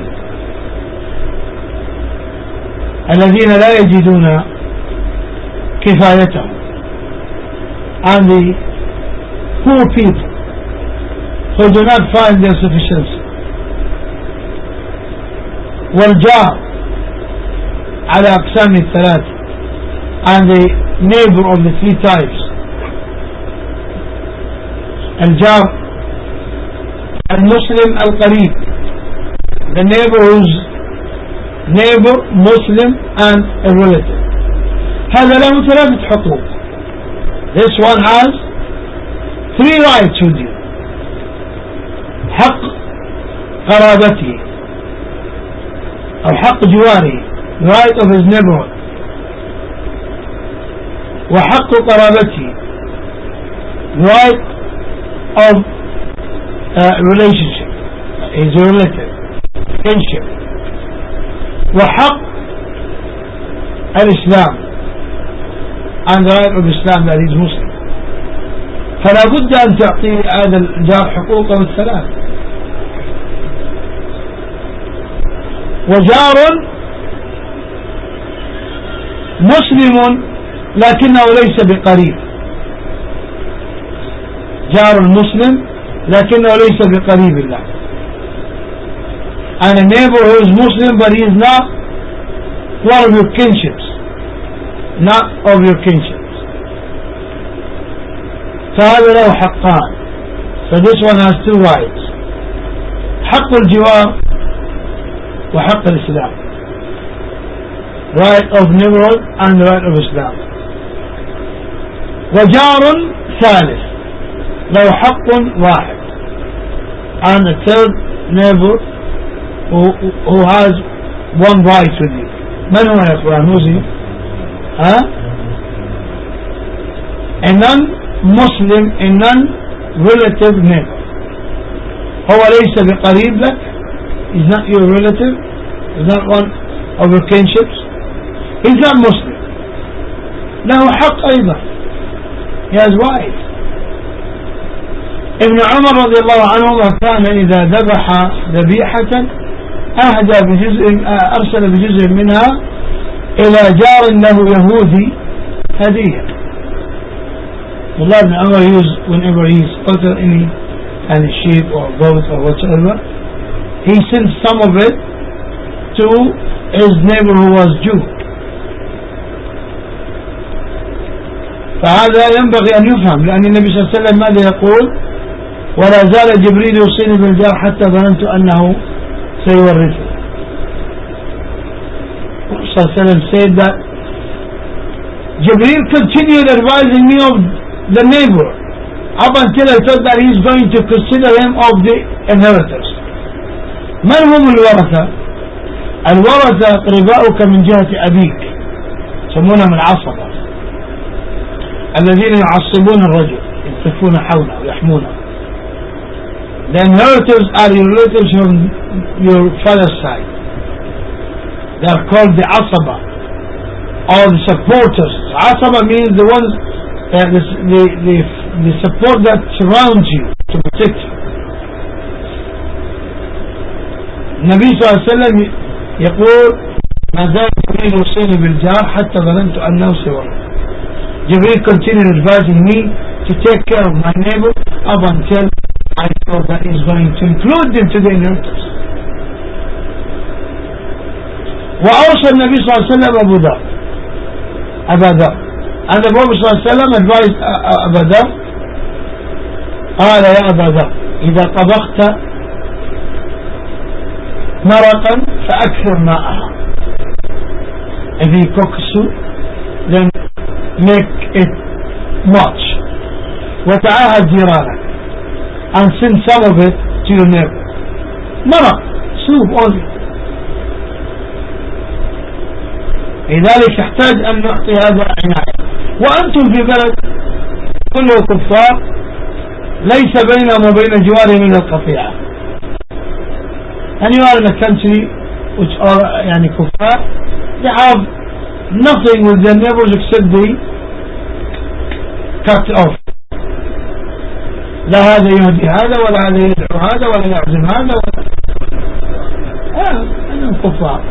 الذين لا يجدون كفايتهم, and the poor people who do not find their sufficiency. والجار على أقسام الثلاثة, and the neighbor of the three types. الجار المسلم القريب, the neighbor who's neighbor, Muslim and a relative. هذا له ثلاثة حقوق. This one has three rights with you. حق قرابته أو حق جواره, right of his neighborhood, وحق قرابته, right of relationship, his relative, kinship, وحق الإسلام, and the right of Islam, that is Muslim. فلا بد أن تعطي هذا الجار حقوقه الثلاث. وجار مسلم لكنه ليس بقريب, جار مسلم لكنه ليس بقريب الله, and a neighbor who is Muslim but he is not one of your kinships, not of your kinships. فهذا له حقان, so this one has two rights, حق الجوار وحق الإسلام, right of neighborhood and right of Islam. وجار ثالث له حق واحد, and a third neighbor who has one right with you. من هو يا أخوان؟ موزي a non-Muslim, a non-relative neighbor. هو ليس بقريب لك, he's not your relative, he's not one of your kinships, he's not Muslim, له حق أيضا, he has rights. ابن عمر رضي الله عنهما كان إذا ذبح ذبيحة أهدى أرسل بجزء منها إلى جار له يهودي هدية. Allah ibn Umar used, whenever he slaughtered any sheep or goat or whatever, he sent some of it to his neighbor who was Jew. فهذا ينبغي أن يفهم, لأن النبي صلى الله عليه وسلم ماذا يقول؟ ولا زال جبريل يوصيني بالجار حتى ظننت أنه سيورثه. صلى الله عليه وسلم said that Jibreel continued advising me of the neighbor up until I thought that he is going to consider him of the inheritors. من هم الورثة؟ الورثة أقرباؤك من جهة أبيك, يسمونهم العصبة, الذين يعصبون الرجل, يلتفون حوله ويحمونه. The inheritors are your relatives from your father's side. They are called the Asaba, or the supporters. Asaba means the ones, the support that surrounds you to protect you. النبي صلى الله عليه وسلم يقول ما زال جبريل يوصيني بالجار حتى ظننت أنه سيورث. Jibreel continued advising me to take care of my neighbor up until I thought that he is going to include them to the inheritors. وأوصى النبي صلى الله عليه وسلم أبا ذر, and the Prophet صلى الله عليه وسلم advised Abu Dhar قال يا أبا ذر إذا طبخت مرقا فأكثر ماءها. If you cook soup, then make it much. وتعاهد جيرانك, and send some of it to your neighbor. مرق, soup only. لذلك يحتاج أن نعطي هذا عناية. وأنتم في بلد كله كفار, ليس بينهم وبين جوارهم من القطيعة. And you are in a country which are يعني كفار, they have nothing with their neighbors except they cut off. لا هذا يهدي هذا ولا هذا يدعو هذا ولا يعزم هذا ولا أنهم كفار.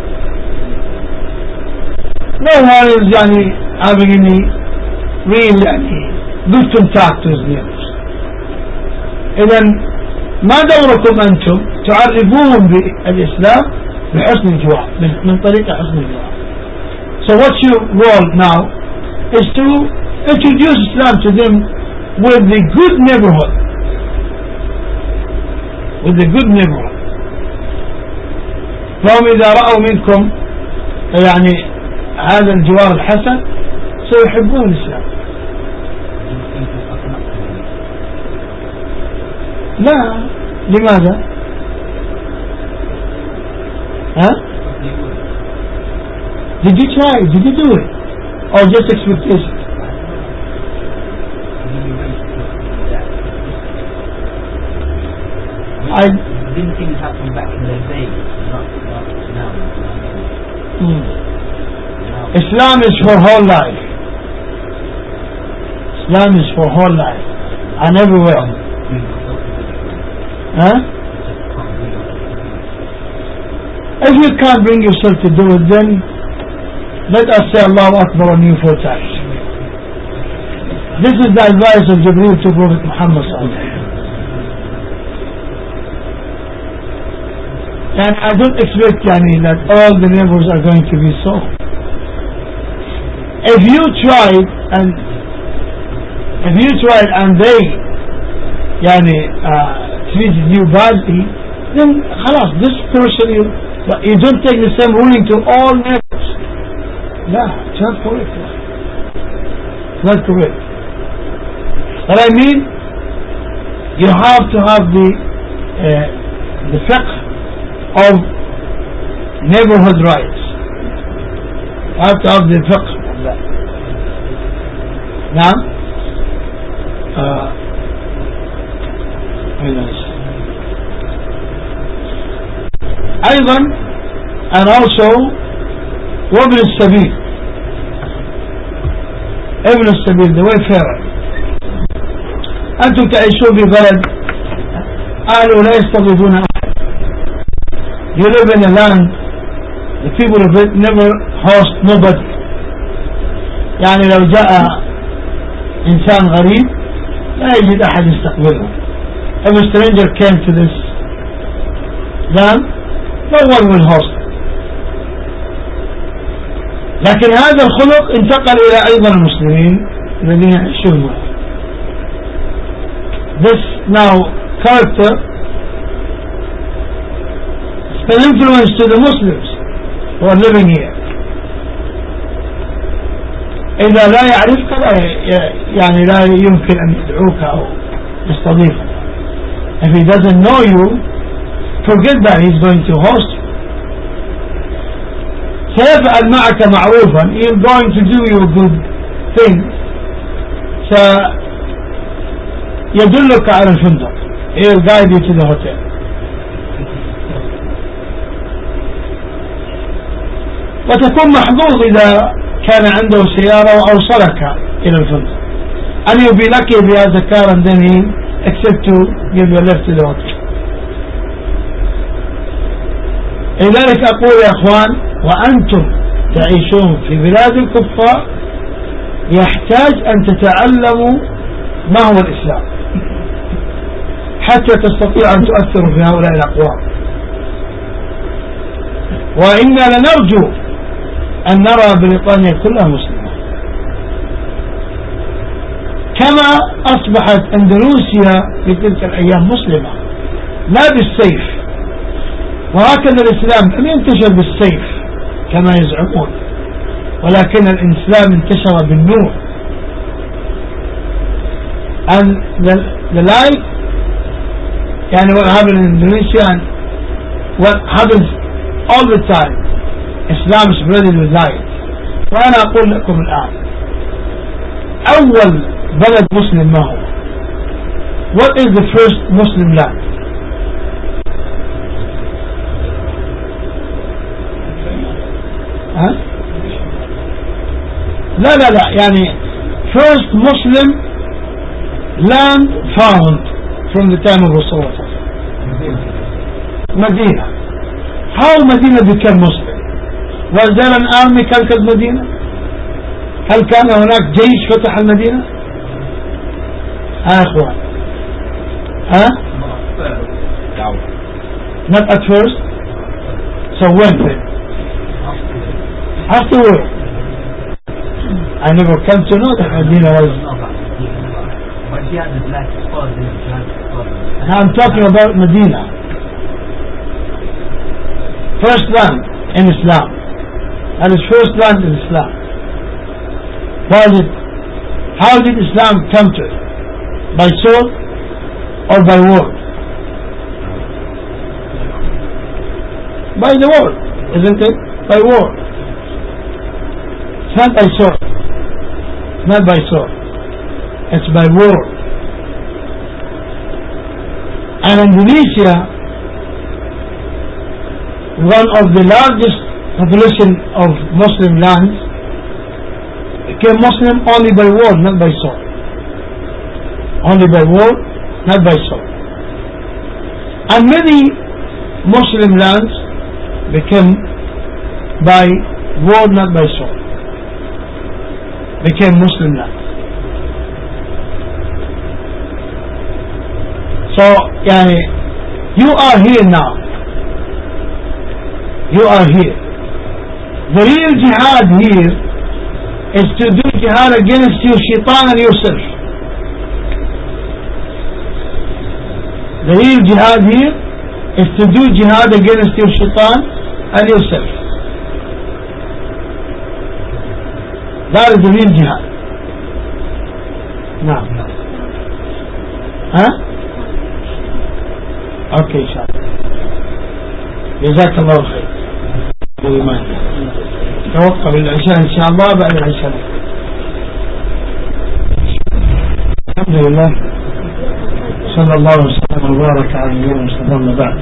No one is يعني having any real يعني good contact with neighbors. إذن ما دوركم أنتم تعرفوهم بالإسلام بحسن الجوار, من طريقة حسن الجوار. So what's your role now is to introduce Islam to them with the good neighborhood, with the good neighborhood. فهم إذا رأوا منكم يعني هذا الجوار الحسن سيحبون الإسلام. لا, لماذا؟ ها؟ Did you try it? Did you do it? Or just expectation? Didn't things happen back in the day? Not now. Islam is for whole life. Islam is for whole life and everywhere. Huh? If you can't bring yourself to do it, then let us say Allahu Akbar on you 4 times. This is the advice of Jibreel to Prophet Muhammad sallallahu alaihi wasallam. And I don't expect that all the neighbors are going to be so. If you tried and they treated you badly, then خلاص, this person you don't take the same ruling to all neighbors. Yeah, it's not correct. It's not correct. But I mean, you have to have the fiqh of neighborhood rights. You have to have the fiqh of that. Now, أيضا and also وابن السبيل, ابن السبيل the wayfarer. أنتم تعيشون ببلد أهله لا يستضيفون أحد. You live in a land, the people of it never host nobody. لو جاء إنسان غريب لا يجد أحد يستقبله. If a stranger came to this land, no one will host. لكن هذا الخلق انتقل إلى أيضا المسلمين الذين يعيشون معه. This now character is an influence to the Muslims who are living here. إذا لا يعرفك لا يمكن أن يدعوك أو يستضيفك. If he doesn't know you, forget that he's going to host you. سيفعل معك معروفا, he is going to do you a good thing. سيدلك على الفندق, he will guide you to the hotel. وتكون محظوظ إذا كان عنده سيارة وأوصلك إلى الفندق. And you'll be lucky if he has a car and then he accept to give you a lift to the hotel. لذلك أقول يا أخوان, وأنتم تعيشون في بلاد الكفار يحتاج أن تتعلموا ما هو الإسلام حتى تستطيع أن تؤثروا في هؤلاء الأقوام. وإنا لنرجو أن نرى بريطانيا كلها مسلمة. كما أصبحت أندونيسيا في تلك الأيام مسلمة لا بالسيف، وهكذا الإسلام لم ينتشر بالسيف كما يزعمون، ولكن الإسلام انتشر بالنور. And the light, يعني what happened in Indonesia and what happens all the time, Islam spread with light. وأنا أقول لكم الآن أول بلد مسلم ما هو؟ What is the first Muslim land? ها؟ لا يعني first Muslim land found from the time of Rasulullah. Medina. How Medina became Muslim? Was there an army conquered Medina? هل كان هناك جيش فتح المدينة؟ أخوان ها؟ Not at first. So when then? Afterward. I never come to know that Medina was. I'm talking about Medina. First land in Islam. That is first land in Islam. How did Islam come to it? By sword or by word? By the word, isn't it? By word. It's not by sword. It's not by sword. It's by word. And Indonesia, one of the largest population of Muslim lands, became Muslim only by word, not by sword. Only by word, not by sword. And many Muslim lands became by word, not by sword. Became Muslim lands. So, yani, you are here now. You are here. The real jihad here is to do jihad against your shaitan and yourself. The real jihad here is to do jihad against your shaitan and yourself. That is the real jihad. Now. Huh? Okay, inshallah. جزاك الله خير. توقف العشاء إن شاء الله بعد العشاء. الحمد لله صلى الله وسلم وبارك على نبينا محمد بعد.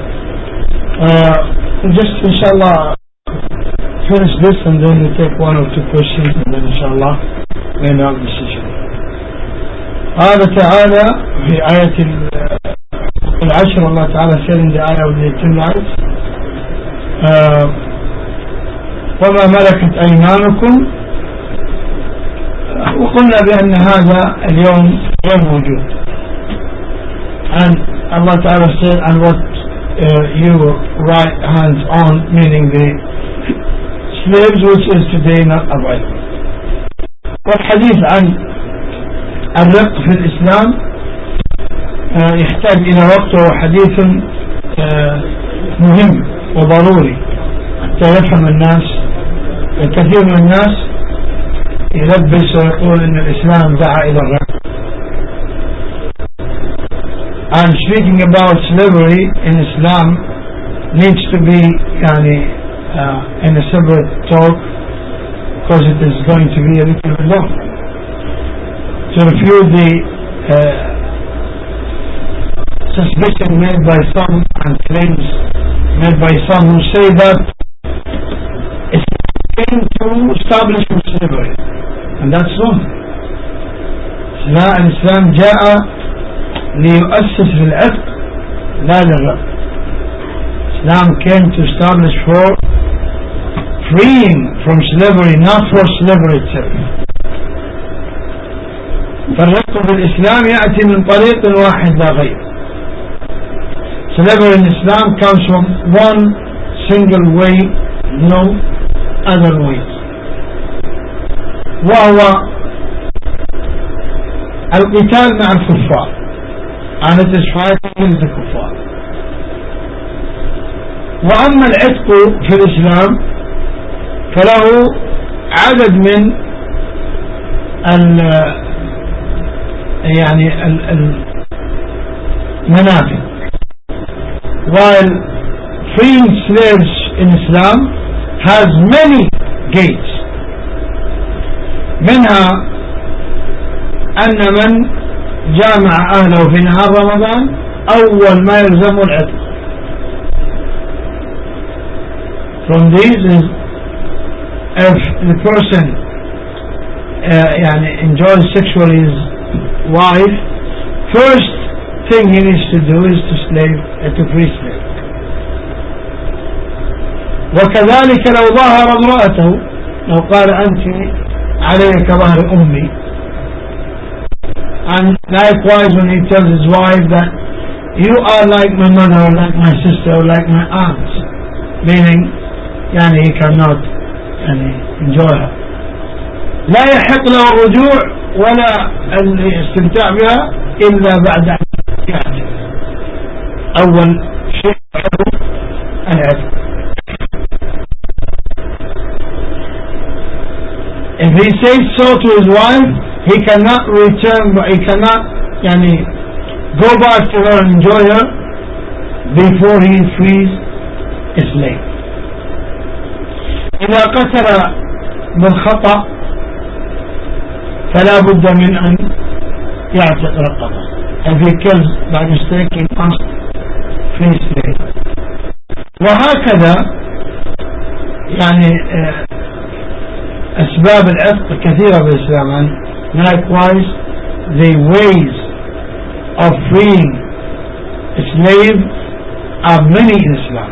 Just inshallah finish this and then we take one or two questions and then inshallah we end our decision. قال تعالى في آية العشر الله تعالى said the ayah of the 10 ayahs وما ملكت أيمانكم وقلنا بأن هذا اليوم غير موجود. And Allah Ta'ala said and what you right hands on, meaning the slaves, which is today not available. والحديث عن الرق في الإسلام يحتاج إلى وقت وحديث مهم وضروري حتى يفهم الناس. الكثير من الناس يلبس ويقول إن الإسلام دعا إلى الرق. And speaking about slavery in Islam needs to be in a separate talk because it is going to be a little bit long. To refute the suspicion made by some and claims made by some who say that Islam came to establish slavery, and that's wrong. الإسلام جاء ليؤسس للعتق لا للرق. Islam came to establish for freeing from slavery, not for slavery itself. فالرق في الإسلام يأتي من طريق واحد لا غير. Slavery in Islam comes from one single way, no other way. وهو القتال مع الكفار and it is fighting with the kuffar. وأما العتق في الإسلام فله عدد من المنافع. While freeing slaves in Islam has many gates, منها أن من جامع أهله في نهار رمضان أول ما يلزم العتق. From these is if the person enjoys sexually his wife, first thing he needs to do is to free slave. وكذلك لو ظاهر امرأته، لو قال أنت علي كظهر أمي. And likewise when he tells his wife that you are like my mother or like my sister or like my aunt, meaning he cannot enjoy her. لا يحق له الرجوع ولا الاستمتاع بها إلا بعد أن يعتق. أول شيء العتق. If he says so to his wife, he cannot return, he cannot go back to her and enjoy her before he frees a slave. إذا قتل بالخطأ فلا بد من أن يعتق رقبة. If he kills by mistake he must free slave. وهكذا أسباب العتق كثيرة بالإسلام. And likewise the ways of freeing a slave are many in Islam.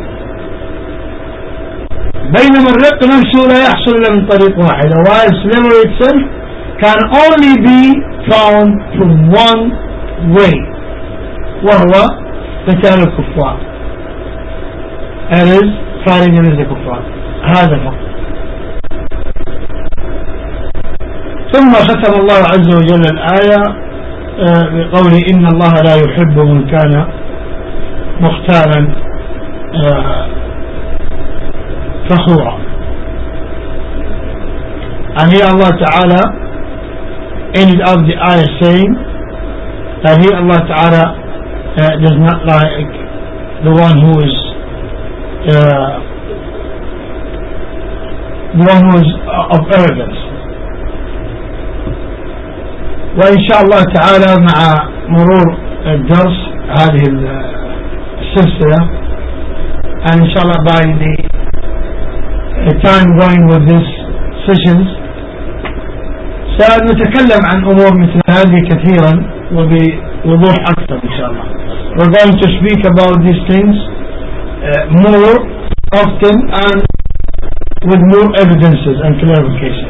بينما الرق نفسه لا يحصل إلا من طريق واحد. While slavery itself can only be found from one way, وهو قتال الكفار. That is fighting against the kuffar. هذا فقط. ثم ختم الله عز وجل الآية بقوله إن الله لا يحب من كان مختالا فخورا. And here Allah Ta'ala ended up the ayah saying that here Allah Ta'ala does not like the one who is of arrogance. وإن شاء الله تعالى مع مرور الدرس هذه السلسلة and إن شاء الله by the time going with these sessions سنتكلم عن أمور مثل هذه كثيرا وبوضوح أكثر إن شاء الله. We're going to speak about these things more often and with more evidences and clarification.